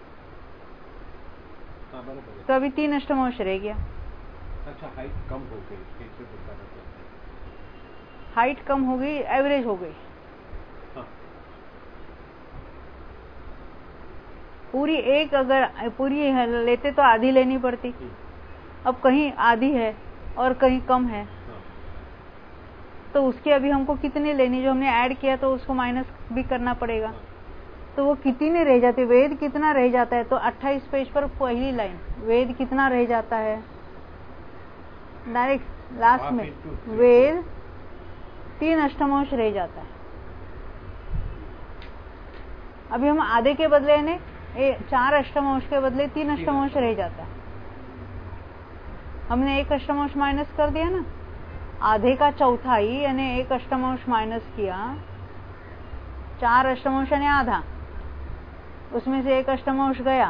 तो अभी 3 अष्टमांश रह गया।
अच्छा, हाइट कम हो गई, कैसे बताना चाहते हैं?
हाइट कम हो गई, एवरेज हो गई।
हाँ।
पूरी एक अगर पूरी लेते तो आधी लेनी पड़ती, अब कहीं आधी है और कहीं कम है, तो उसकी अभी हमको कितनी लेनी, जो हमने ऐड किया तो उसको माइनस भी करना पड़ेगा, तो वो कितनी रह जाती है, वेद कितना रह जाता है। तो 28 पेज पर पहली लाइन, वेद कितना रह जाता है, डायरेक्ट लास्ट में वेद 3 अष्टमांश रह जाता है। अभी हम आधे के बदले ने 4 अष्टमांश के बदले 3 अष्टमांश रह जाता है। हमने 1 अष्टमांश माइनस कर दिया ना, आधे का चौथाई यानी 1 अष्टमांश माइनस किया, 4 अष्टमांश यानी आधा, उसमें से 1 अष्टमांश गया,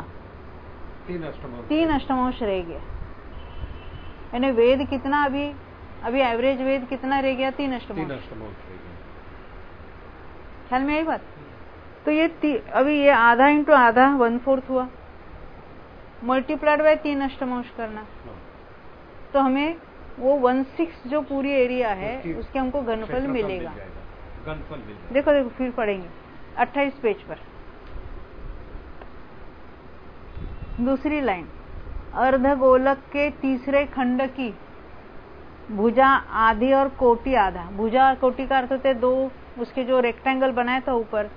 3 अष्टमांश रह गया। यानी वेद कितना अभी एवरेज वेद कितना रह गया, 3 अष्टमांश रह गया। ख्याल में आई बात? तो ये अभी ये आधा इंटू आधा 1/4 हुआ, मल्टीप्लाइड बाय 3 अष्टमांश करना, तो हमें वो 1/6 जो पूरी एरिया है उसके हमको घनफल मिलेगा। देखो देखो फिर पढ़ेंगे 28 पेज पर दूसरी लाइन, अर्धगोलक के तीसरे खंड की भुजा आधी और कोटि आधा। भुजा और कोटि का अर्थ होते दो, उसके जो रेक्टेंगल बनाया था ऊपर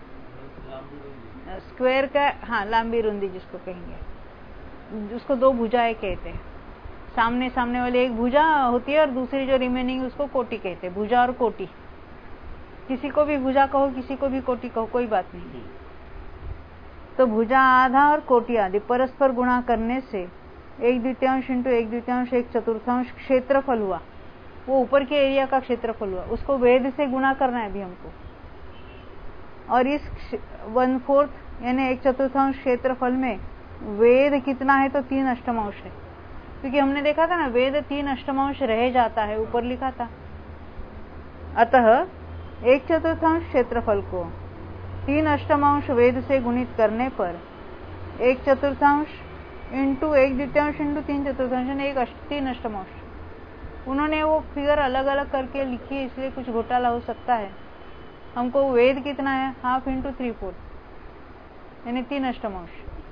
स्क्वायर का, हाँ लांबी रुंदी जिसको कहेंगे, उसको 2 भुजाएं कहते हैं। सामने वाली एक भुजा होती है और दूसरी जो रिमेनिंग उसको कोटि कहते हैं। भुजा और कोटि, किसी को भी भुजा कहो किसी को भी कोटि कहो, कोई बात नहीं। तो भुजा आधा और कोटि आधी परस्पर गुणा करने से 1/2 इंटू 1/2 1/4 क्षेत्रफल हुआ, वो ऊपर के एरिया का क्षेत्रफल हुआ, उसको वेद से गुणा करना है अभी हमको। और इस 1/4 यानी 1/4 क्षेत्रफल में वेद कितना है, तो 3 अष्टमांश है, क्योंकि हमने देखा था ना वेद 3 अष्टमांश रह जाता है, ऊपर लिखा था। अतः 1/4 क्षेत्रफल को 3 अष्टमांश वेद से गुणित करने पर 1/4 इंटू 1/2 इंटू 3/4 3 अष्टमांश। उन्होंने वो फिगर अलग अलग करके लिखी है, इसलिए कुछ घोटाला हो सकता है। हमको वेद कितना है, हाफ इंटू 3/4 यानी 3 अष्टमांश।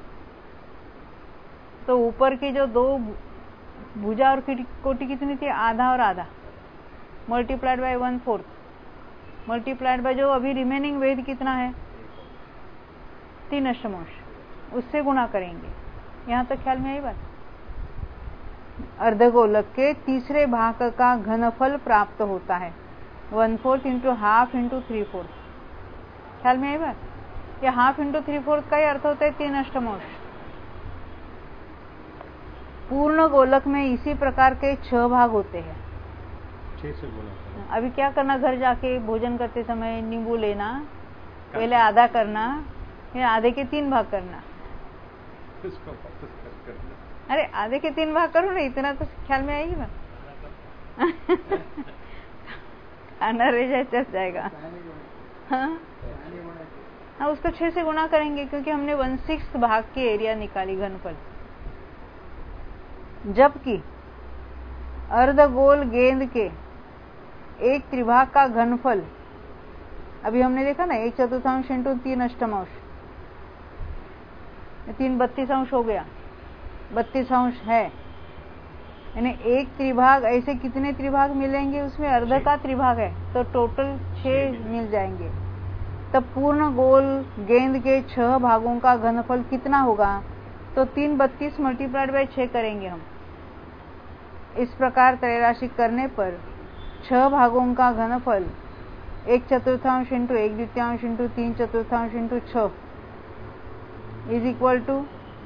तो ऊपर की जो 2 भुजा और कोटि कितनी थी, आधा और आधा, मल्टीप्लाइड बाय 1/4 मल्टीप्लाइड बाय जो अभी रिमेनिंग वेद कितना है, 3 अष्टमांश, उससे गुणा करेंगे। यहां तक ख्याल में आई बात? अर्धगोलक के तीसरे भाग का घनफल प्राप्त होता है 1/4 इंटू हाफ इंटू 3/4। ख्याल में आई बात? ये हाफ इंटू 3/4 का ही अर्थ होता है 3 अष्टमांश। पूर्ण गोलक में इसी प्रकार के 6 भाग होते हैं।
6 से बोला।
अभी क्या करना, घर जाके भोजन करते समय नींबू लेना, पहले आधा करना, फिर आधे के 3 भाग करना।
उसको वापस करना।
अरे आधे के 3 भाग करो ना, इतना तो ख्याल में आएगी ना। खाना रह जाए चल जाएगा। हाँ, उसको 6 से गुणा करेंगे, क्योंकि हमने 1/6 भाग की एरिया निकाली घनफल। जबकि अर्धगोल गेंद के एक त्रिभाग का घनफल अभी हमने देखा ना 1/4 इंटू 3 अष्टमांश, 3 32 हो गया, 32 है, यानी एक त्रिभाग। ऐसे कितने त्रिभाग मिलेंगे, उसमें अर्ध का त्रिभाग है, तो टोटल 6 मिल जाएंगे। तब पूर्ण गोल गेंद के 6 भागों का घनफल कितना होगा, तो 3 32 मल्टीप्लाइड बाय 6 करेंगे हम। इस प्रकार त्रैराशि करने पर 6 भागों का घनफल 1/4 into 1/2 into 3/4 into 6 is equal to,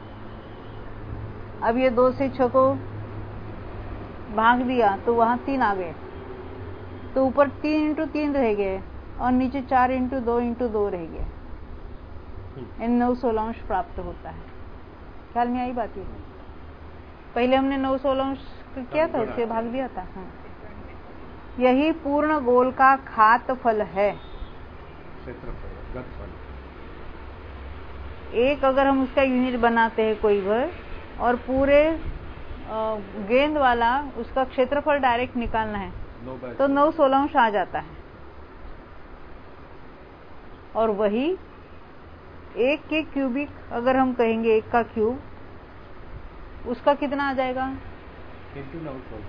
अब ये 2 से 6 को भाग दिया तो वहां 3 आ गए, तो ऊपर 3 इंटू 3 रह गए और नीचे 4 इंटू 2 इंटू 2 रह गए, इन 9/16 प्राप्त होता है। ख्याल में आई बात? ये पहले हमने 9/16 किया था, उससे भाग दिया था। हाँ। यही पूर्ण गोल का घातफल है।
क्षेत्रफल, घनफल।
एक अगर हम उसका यूनिट बनाते हैं कोई भर, और पूरे गेंद वाला उसका क्षेत्रफल डायरेक्ट निकालना है तो 9/16 आ जाता है। और वही एक के क्यूबिक अगर हम कहेंगे, एक का क्यूब, उसका कितना आ जाएगा?
इंटू 9/16।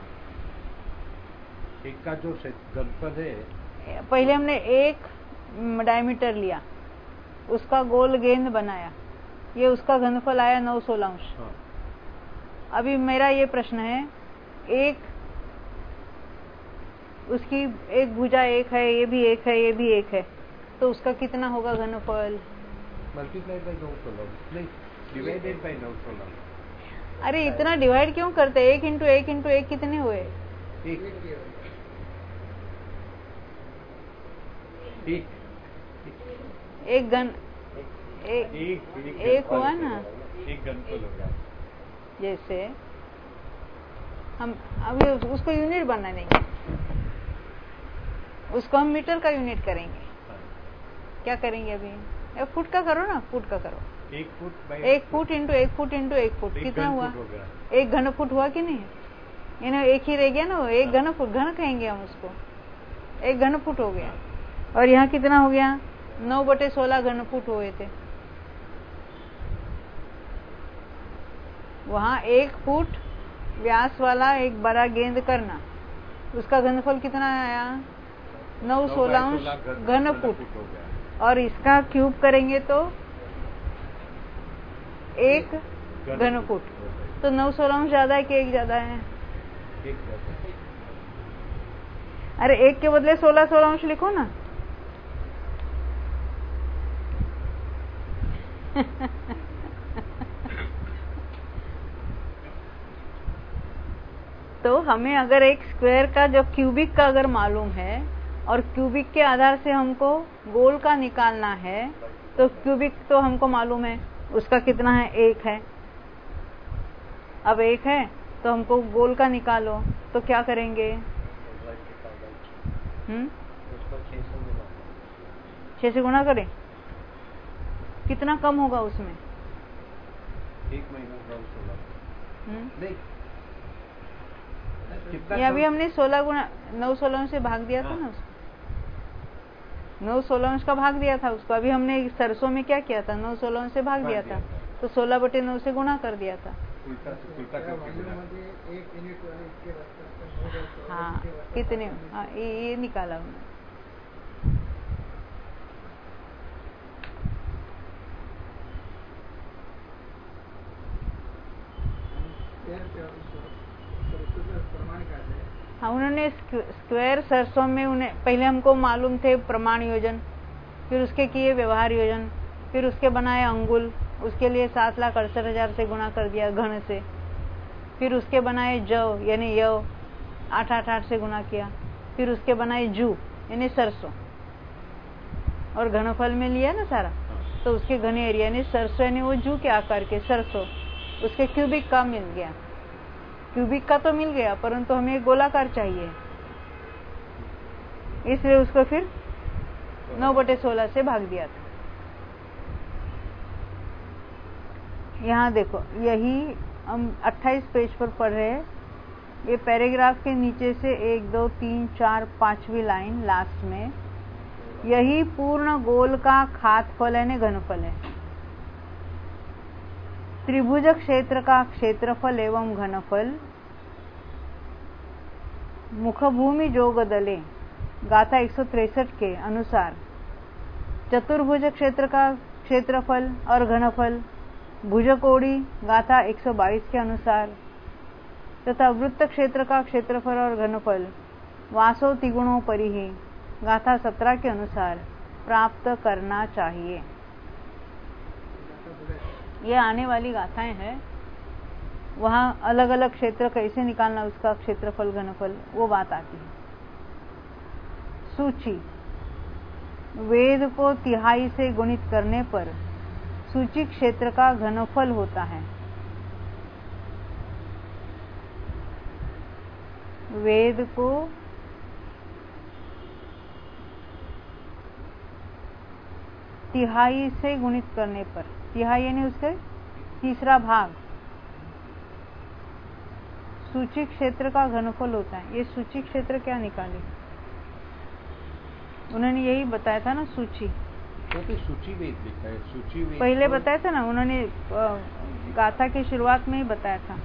एक का जो घनफल है,
पहले हमने एक डायमीटर लिया, उसका गोल गेंद बनाया, ये उसका घनफल आया 9/16।
हाँ।
अभी मेरा ये प्रश्न है, एक उसकी एक भुजा एक है, ये भी एक है, ये भी एक है, तो उसका कितना होगा घनफल?
मल्टीप्लाई बाय 9/16, नहीं डिवाइडेड बाय 9/16।
अरे इतना डिवाइड क्यों करते? 1 इंटू 1 इंटू 1 कितने हुए? एक घन एक हुआ ना,
एक घनफल होगा।
जैसे हम अभी उसको यूनिट बना देंगे, उसको हम मीटर का यूनिट करेंगे। क्या करेंगे अभी? फुट का करो ना, फुट का करो।
1 foot
into 1 foot into 1 foot कितना हुआ? 1 घन फुट हुआ कि नहीं? इन्हें एक ही रह गया ना, 1 घन फुट, घन कहेंगे हम उसको, 1 घन फुट हो गया। और यहाँ कितना हो गया? 9/16 घन फुट हुए थे। वहां 1 फुट व्यास वाला एक बड़ा गेंद करना, उसका घनफल कितना आया? 9/16 घन फुट। और इसका क्यूब करेंगे तो 1 घन फुट। तो 9/16 ज्यादा है कि 1 ज्यादा है? अरे 1 के बदले 16/16 लिखो ना। तो हमें अगर एक स्क्वायर का जो क्यूबिक का अगर मालूम है, और क्यूबिक के आधार से हमको गोल का निकालना है, तो क्यूबिक तो हमको मालूम है, उसका कितना है? 1 है। अब 1 है तो हमको गोल का निकालो, तो क्या करेंगे? 6 से गुणा करें, कितना कम होगा उसमें?
1 - 9/16।
ये अभी हमने 9/16 से भाग दिया था ना उसको, 9/16 का भाग दिया था उसको। अभी हमने सरसों में क्या किया था? 9/16 से भाग दिया था, तो 16/9 से गुणा कर दिया था। हाँ, कितने? हाँ, ये निकाला हमने। हाँ, उन्होंने स्क्वायर सरसों में उन्हें पहले हमको मालूम थे प्रमाण योजन, फिर उसके किए व्यवहार योजन, फिर उसके बनाए अंगुल, उसके लिए 7,68,000 से गुणा कर दिया घन से, फिर उसके बनाए जव यानी यव 888 से गुणा किया, फिर उसके बनाए जू यानी सरसों, और घनफल में लिया ना सारा, तो उसके घन एरिया यानी सरसों यानी वो जू के आकार के सरसों, उसके क्यूबिक का मिल गया। क्यूबिक का तो मिल गया, परंतु हमें गोलाकार चाहिए, इसलिए उसको फिर 9/16 से भाग दिया था। यहाँ देखो, यही हम 28 पेज पर पढ़ रहे हैं। ये पैराग्राफ के नीचे से 1 2 3 4 5वीं लाइन लास्ट में, यही पूर्ण गोल का घातफल है, घनफल है। त्रिभुज क्षेत्र का क्षेत्रफल एवं घनफल मुखभूमि जोगदले गाथा 163 के अनुसार, चतुर्भुज क्षेत्र का क्षेत्रफल और घनफल भुजकोड़ी गाथा 122 के अनुसार, तथा वृत्त क्षेत्र का क्षेत्रफल और घनफल वासो तिगुणों परिहि गाथा 17 के अनुसार प्राप्त करना चाहिए। ये आने वाली गाथाएं हैं, वहां अलग अलग क्षेत्र कैसे निकालना, उसका क्षेत्रफल घनफल, वो बात आती है। सूची, वेद को तिहाई से गुणित करने पर सूची क्षेत्र का घनफल होता है। वेद को तिहाई से गुणित करने पर, तिहाई यानी उसके तीसरा भाग सूची क्षेत्र का घनफल होता है। ये सूची क्षेत्र क्या निकाली? उन्होंने यही बताया था ना, सूची।
तो सूची वेद लिखा है, सूची वेद
पहले बताया था ना उन्होंने, गाथा की शुरुआत में ही बताया था।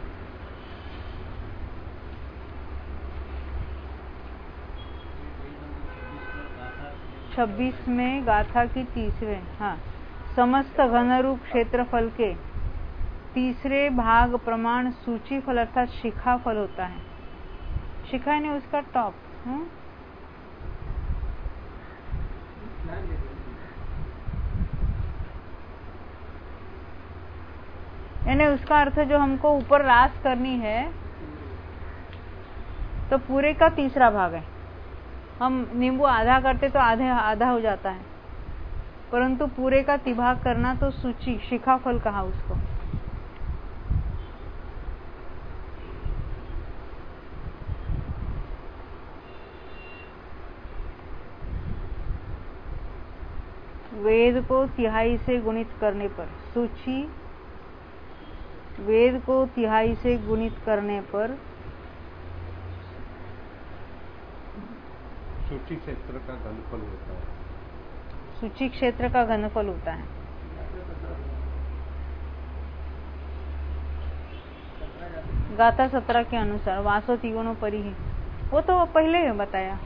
गाथा
26 में गाथा की तीसरे, हाँ, समस्त घनरूप क्षेत्रफल के तीसरे भाग प्रमाण सूची फल अर्थात शिखा फल होता है। शिखा यानी उसका टॉप। यानी उसका अर्थ जो हमको ऊपर रास करनी है तो पूरे का तीसरा भाग है। हम नींबू आधा करते तो आधे आधा हो जाता है, परंतु पूरे का तिभाग करना तो सूची शिखा फल कहा उसको। वेद को तिहाई से गुणित करने पर सूची, वेद को तिहाई से गुणित करने पर
सूची क्षेत्र का घनफल होता है।
सूची क्षेत्र का घनफल होता है। गाथा 17 के अनुसार वासो तिगुणों परि ही, वो तो पहले बताया।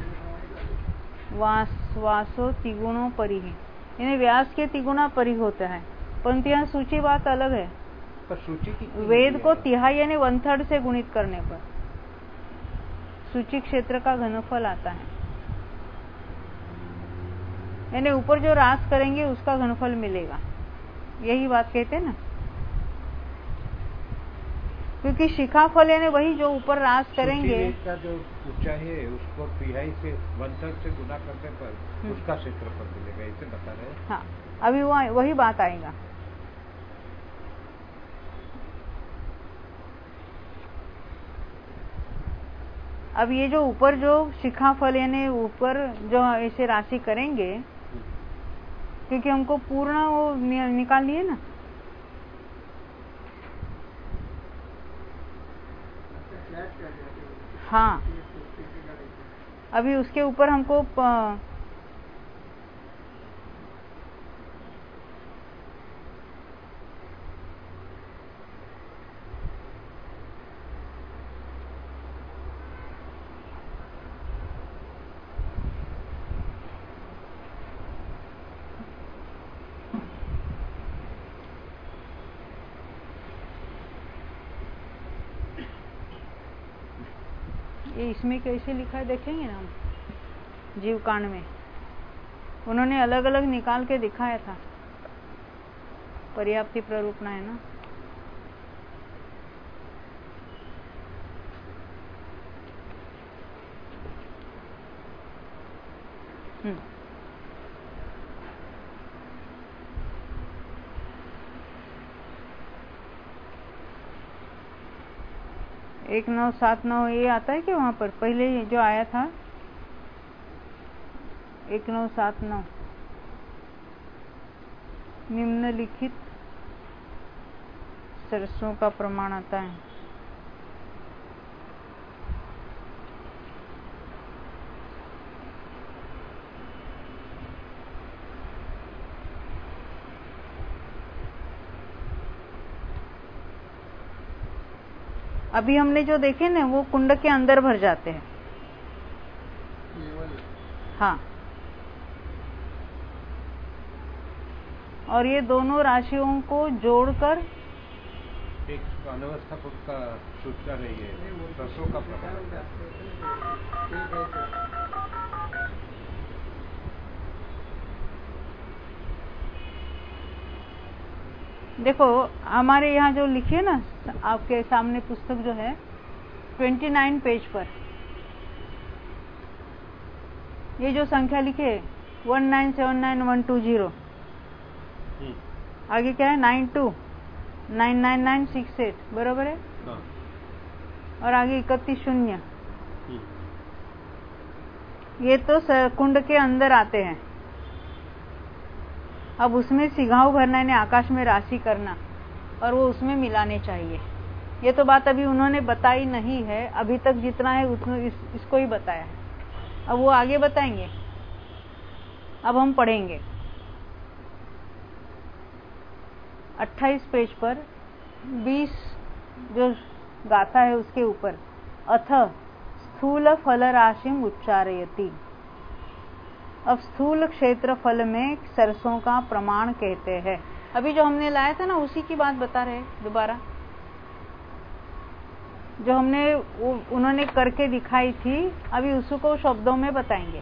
वासो तिगुणों परि ही यानी व्यास के तिगुणा परि होता है, परंतु यहाँ सूची बात अलग है।
पर सूची की
वेद को तिहाई यानी 1/3 से गुणित करने पर सूची क्षेत्र का घनफल आता है। यानी ऊपर जो रास करेंगे उसका घनफल मिलेगा, यही बात कहते हैं ना। क्योंकि शिखा फल यानी वही जो ऊपर रास करेंगे।
सूची का जो ऊंचाई है उसको तिहाई से 1/3 से गुना करने पर उसका क्षेत्रफल मिलेगा, इसे बता रहे हैं।
हाँ, अभी वही बात आएगा। अब ये जो ऊपर जो शिखा फल यानी ऊपर जो ऐसे राशि करेंगे, क्योंकि हमको पूर्ण वो निकाल लिए ना, हाँ, अभी उसके ऊपर हमको ये इसमें कैसे लिखा है देखेंगे ना हम, जीव कांड में उन्होंने अलग अलग निकाल के दिखाया था। पर्याप्ति प्ररूपणा है ना। एक 1979 ये आता है कि वहां पर पहले जो आया था 1979 निम्नलिखित सरसों का प्रमाण आता है। अभी हमने जो देखे ना वो कुंड के अंदर भर जाते हैं। हाँ, और ये दोनों राशियों को जोड़कर
एक अनवस्था का सूचना रही है, रसों का प्रमाण।
देखो हमारे यहाँ जो लिखी है ना आपके सामने पुस्तक जो है 29 पेज पर ये जो संख्या लिखी है 1979120, आगे क्या है 929996 बरोबर है। और आगे 31 शून्य। ये तो कुंड के अंदर आते हैं। अब उसमें सिंघाव भरना यानी आकाश में राशि करना और वो उसमें मिलाने चाहिए। ये तो बात अभी उन्होंने बताई नहीं है, अभी तक जितना है उतना इसको ही बताया है। अब वो आगे बताएंगे। अब हम पढ़ेंगे 28 पेज पर 20 जो गाथा है उसके ऊपर अथ स्थूल फल राशिम उच्चारयति। अब स्थूल क्षेत्र फल में सरसों का प्रमाण कहते हैं। अभी जो हमने लाया था ना उसी की बात बता रहे दोबारा, जो हमने उन्होंने करके दिखाई थी, अभी उसको शब्दों में बताएंगे,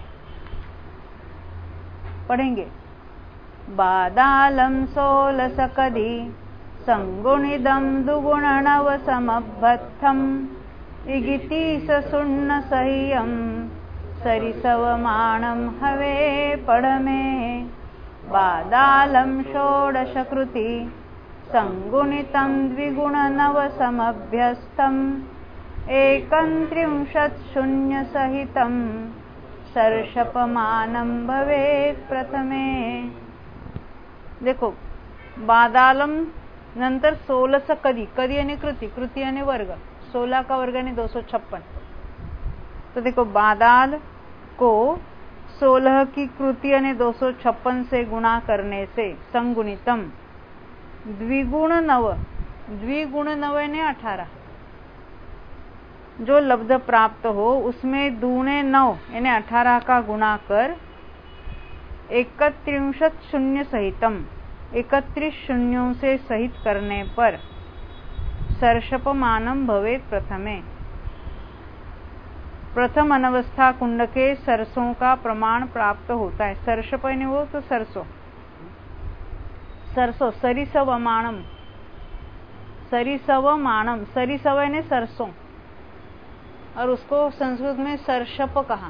पढ़ेंगे। बादालम सोलसकदी संगुणिदम दुगुणनव समभत्थम इगिति ससुन्न सह्यम सरिसवमाणम हवे पढ़मे। बादालम षोडशकृति संगुणितं द्विगुणनवसमभ्यस्तम् एकत्रिंशत् शून्य सहितं सर्षपमानं भवेत् प्रथमे। देखो बादालम नंतर 16 कदी, कदी यानी कृति, कृति यानी वर्ग, 16 का वर्ग यानी 256। तो देखो बादाल को 16 की कृति यानी 256 से गुणा करने से संगुणितम द्विगुण नव, द्विगुण नव यानी 18 जो लब्ध प्राप्त हो उसमें दूने 9 यानी 18 का गुणा कर 31 शून्य सहितम 31 शून्यों से सहित करने पर सर्षपमानम भवेत् प्रथमे। प्रथम अनवस्था कुंड के सरसों का प्रमाण प्राप्त होता है। सर्षप यानी वो तो सरसों, सरसों सरिसवमाणम, सरिसवमाणम, सरिसव यानी सरसों और उसको संस्कृत में सर्षप कहा।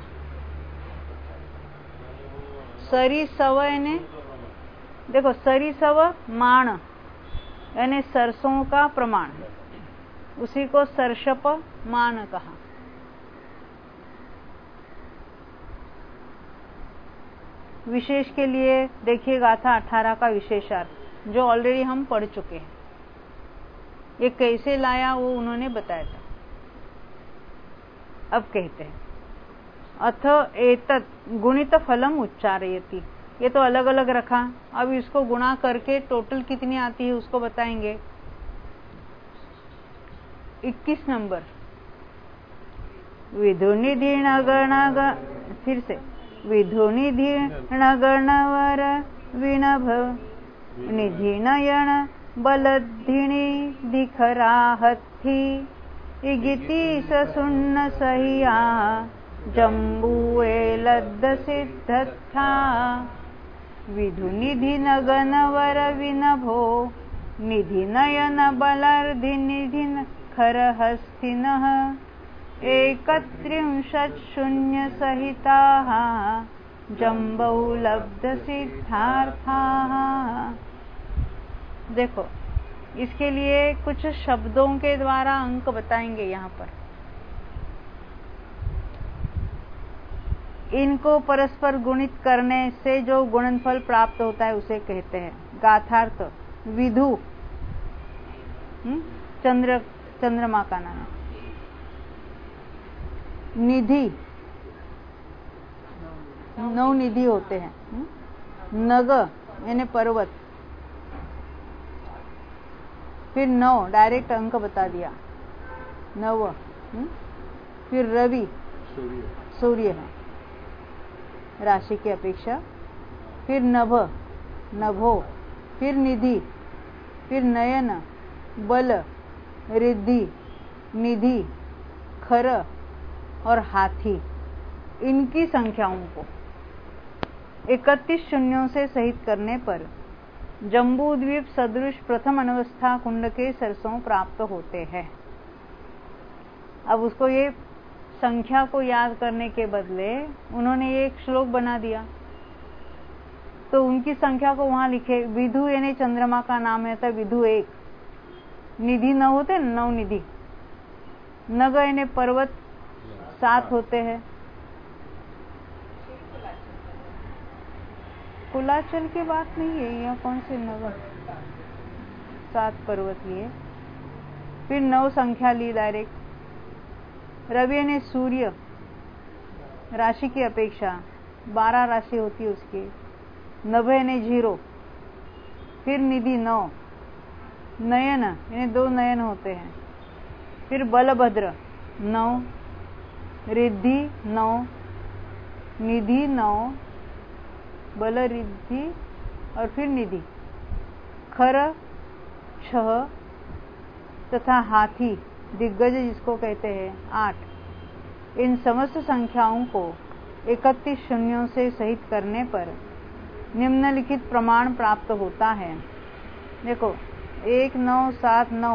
सरिसव यानी देखो सरिसव माण यानी सरसों का प्रमाण, उसी को सर्षप मान कहा। विशेष के लिए देखिए गाथा 18 का विशेषार्थ जो ऑलरेडी हम पढ़ चुके हैं। ये कैसे लाया वो उन्होंने बताया था। अब कहते हैं अथ एतत् गुणित फलम उच्चारयति। ये तो अलग अलग रखा, अब इसको गुणा करके टोटल कितनी आती है उसको बताएंगे। 21 नंबर विधुनिधि गण, फिर से विधुनिधि गणवर विनभ निधि नयन बलधिनी दिखराहथी इगिति ससुन्न सहिया जम्बुए लद्द सिद्धथा। विधुनिधि गणवर विनभो निधि नयन बलर्धि निधि खरहस्तिनः 31 शून्य सहिताः जम्बौ लब्ध सिद्धार्थाः। देखो इसके लिए कुछ शब्दों के द्वारा अंक बताएंगे यहाँ पर। इनको परस्पर गुणित करने से जो गुणनफल प्राप्त होता है उसे कहते हैं गाथार्थ। विधु चंद्रमा का नाम। निधि 9 निधि होते हैं। नग यानी पर्वत, फिर 9 डायरेक्ट अंक बता दिया 9। फिर रवि सूर्य है राशि की अपेक्षा। फिर नभ नभो, फिर निधि, फिर नयन, बल, रिद्धि, निधि, खर और हाथी। इनकी संख्याओं को 31 शून्यों से सहित करने पर जम्बू द्वीप सदृश प्रथम अनवस्था कुंड के सरसों प्राप्त होते हैं। अब उसको ये संख्या को याद करने के बदले उन्होंने ये एक श्लोक बना दिया, तो उनकी संख्या को वहां लिखे। विधु यानी चंद्रमा का नाम है, तो विधु 1। निधि 9 होते 9 निधि, नग यानी पर्वत 7 होते हैं। कुलाचल की बात नहीं है, यहाँ कौन से नगर, 7 पर्वत लिए। फिर 9 संख्या ली डायरेक्ट। रवि यानी सूर्य, राशि की अपेक्षा 12 राशि होती है उसकी। नभ यानी 0। फिर निधि 9। नयन यानी 2 नयन होते हैं। फिर बलभद्र 9। रिद्धि 9। निधि 9। बल रिद्धि और फिर निधि। खर 6 तथा हाथी दिग्गज जिसको कहते हैं 8। इन समस्त संख्याओं को 31 शून्यों से सहित करने पर निम्नलिखित प्रमाण प्राप्त होता है। देखो 1 9 7 9,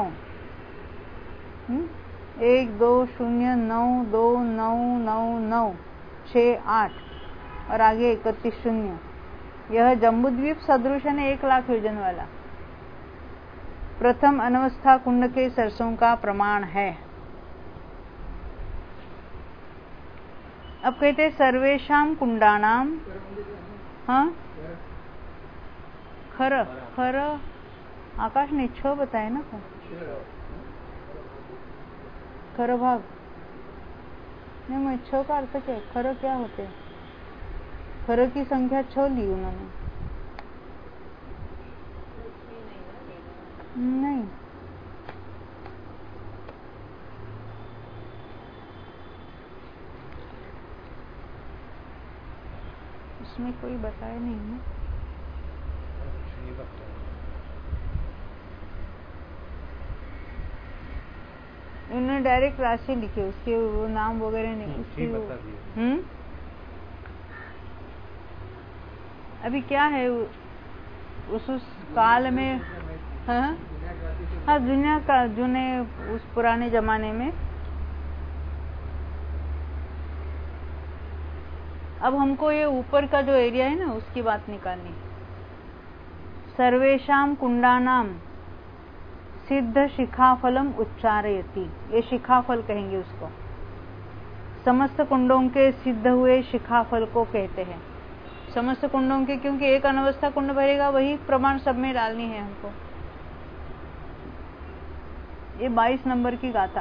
1 2 0 9 2 9 9 9 6 8 और आगे 31 शून्य। यह जम्बूद्वीप सदृश है 1 लाख योजन वाला प्रथम अनवस्था कुंड के सरसों का प्रमाण है। अब कहते हैं सर्वेशाम कुंडानाम, हाँ खर खर आकाश ने 6 बताया ना, खर भाग नहीं, मैं 6 का अर्थ क्या, खर क्या होते हैं? खर की संख्या 6 ली उन्होंने, नहीं उसमें कोई बताया नहीं है। उन्होंने डायरेक्ट राशि लिखी, उसके वो नाम वगैरह नहीं, उसकी अभी क्या है उस काल में, हाँ दुनिया का जुने उस पुराने जमाने में। अब हमको ये ऊपर का जो एरिया है ना उसकी बात निकालनी। सर्वेशाम कुंडानाम सिद्ध शिखाफलम उच्चारयति, ये शिखाफल कहेंगे उसको। समस्त कुंडों के सिद्ध हुए शिखाफल को कहते हैं। समस्त कुंडों के, क्योंकि एक अनवस्था कुंड भरेगा वही प्रमाण सब में डालनी है हमको। ये 22 नंबर की गाथा।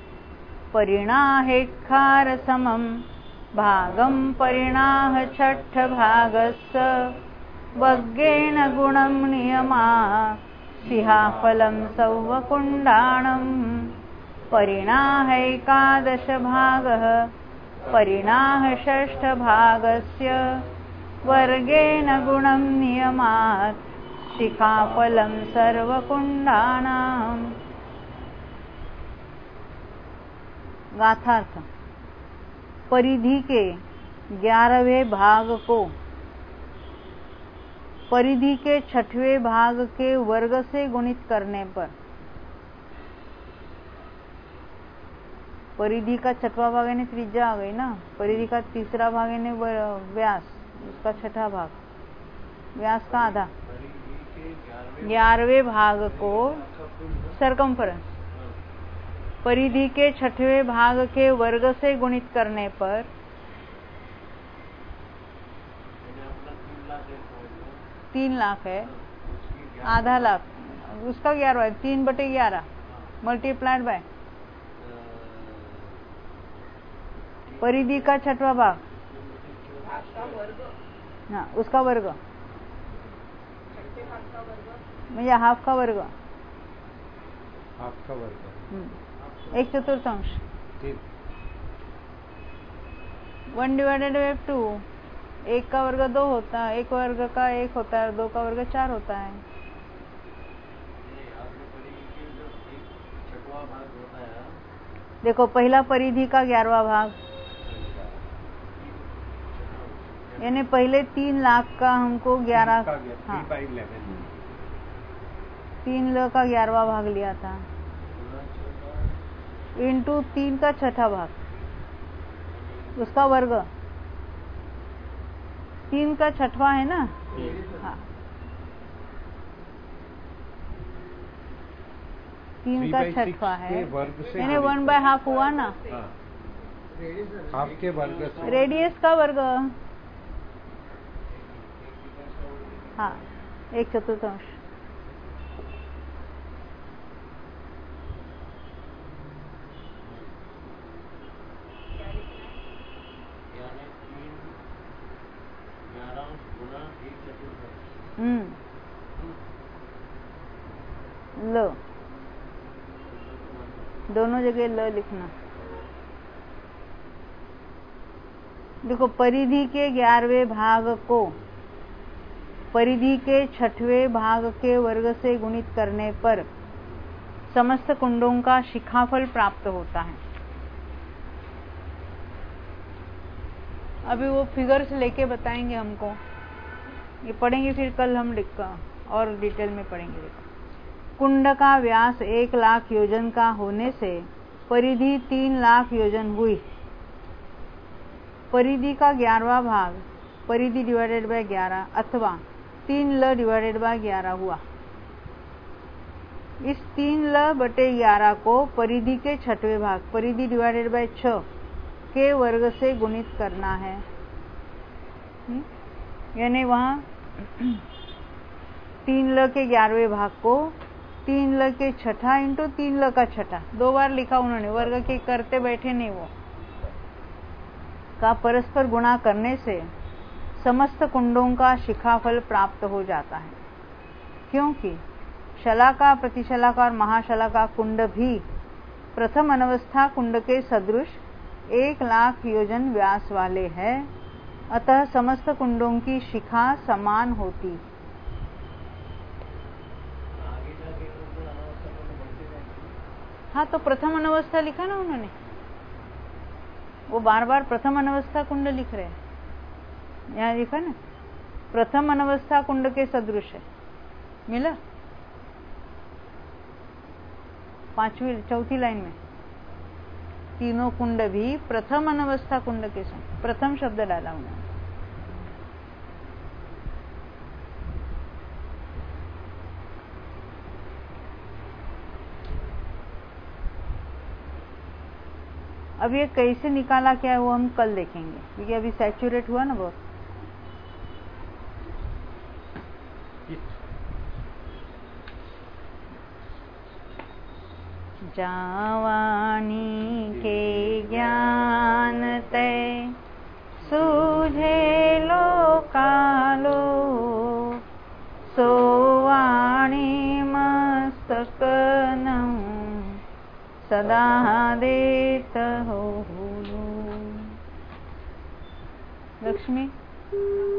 परिणाहेक्षार समम भागम परिणाह छठ भागस्य वग्गेन गुणम नियमा सिंहाफलम सौवकुंडाणम परिणाह एकादश भागः परिणाह षष्ठ भागस्य वर्गेन गुणम नियमात् शिखाफलम सर्वकुंडानाम। गाथार्थ, परिधि के 11वें भाग को परिधि के 6वें भाग के वर्ग से गुणित करने पर, परिधि का 6वां भाग यानी त्रिज्या आ गई ना, परिधि का 3रा भाग यानी व्यास, उसका 6ठा भाग, व्यास का आधा, 11वें भाग को सरकमफरेंस, परिधि के 6वें भाग के वर्ग से गुणित करने पर 3 लाख है, आधा लाख, उसका 11 है, 3/11 मल्टीप्लाइड बाय परिधि का 6वां भाग, हाँ उसका वर्ग म्हणजे हाफ का वर्ग,
हाफ का वर्ग
1/4 1/2, 1 का वर्ग 2 होता है, 1 वर्ग का 1 होता है, 2 का वर्ग 4 होता है। देखो पहला परिधि का 11वां भाग, यानी पहले 3 लाख का हमको 11, हाँ 3 लाख का 11वां भाग लिया था, इंटू 3 का 6ठा भाग, उसका वर्ग 3 का 6वां है ना, हाँ 3 का 6वां है, यानी 1/2 हुआ ना।
हाफ के वर्ग से
रेडियस का वर्ग, हाँ 1/4। ल, दोनों जगह ल लिखना। देखो, परिधि के 11वें भाग को परिधि के 6वें भाग के वर्ग से गुणित करने पर समस्त कुंडों का शिखाफल प्राप्त होता है। अभी वो फिगर्स लेके बताएंगे हमको, ये पढ़ेंगे, फिर कल हम और डिटेल में पढ़ेंगे। देखो, कुंड का व्यास 1 लाख योजन का होने से परिधि 3 लाख योजन हुई। परिधि का 11वां भाग परिधि डिवाइडेड बाय 11 अथवा 3l डिवाइडेड बाय 11 हुआ। इस 3l बटे 11 को परिधि के 6वें भाग परिधि डिवाइडेड बाय 6 के वर्ग से गुणित करना है। यानी वहां 3l के 11वें भाग को 3l के 6ठा इंटू 3l का 6ठा 2 बार लिखा उन्होंने, वर्ग के करते बैठे नहीं, वो का परस्पर गुणा करने से समस्त कुंडों का शिखाफल प्राप्त हो जाता है। क्योंकि शलाका, प्रतिशलाका और महाशलाका कुंड भी प्रथम अनवस्था कुंड के सदृश 1 लाख योजन व्यास वाले हैं, अतः समस्त कुंडों की शिखा समान होती। हाँ, तो प्रथम अनवस्था लिखा ना उन्होंने, वो बार बार प्रथम अनवस्था कुंड लिख रहे हैं। यहाँ लिखा ना, प्रथम अनवस्था कुंड के सदृश है, मिला 4वीं लाइन में। तीनों कुंड भी प्रथम अनवस्था कुंड के समान, प्रथम शब्द डाला उन्होंने। अब ये कैसे निकाला क्या है वो हम कल देखेंगे, क्योंकि अभी सैचुरेट हुआ ना बहुत। जावानी के ज्ञान तय सूझे लो कालो, सोवाणी मस्तक सदा देत हो। लक्ष्मी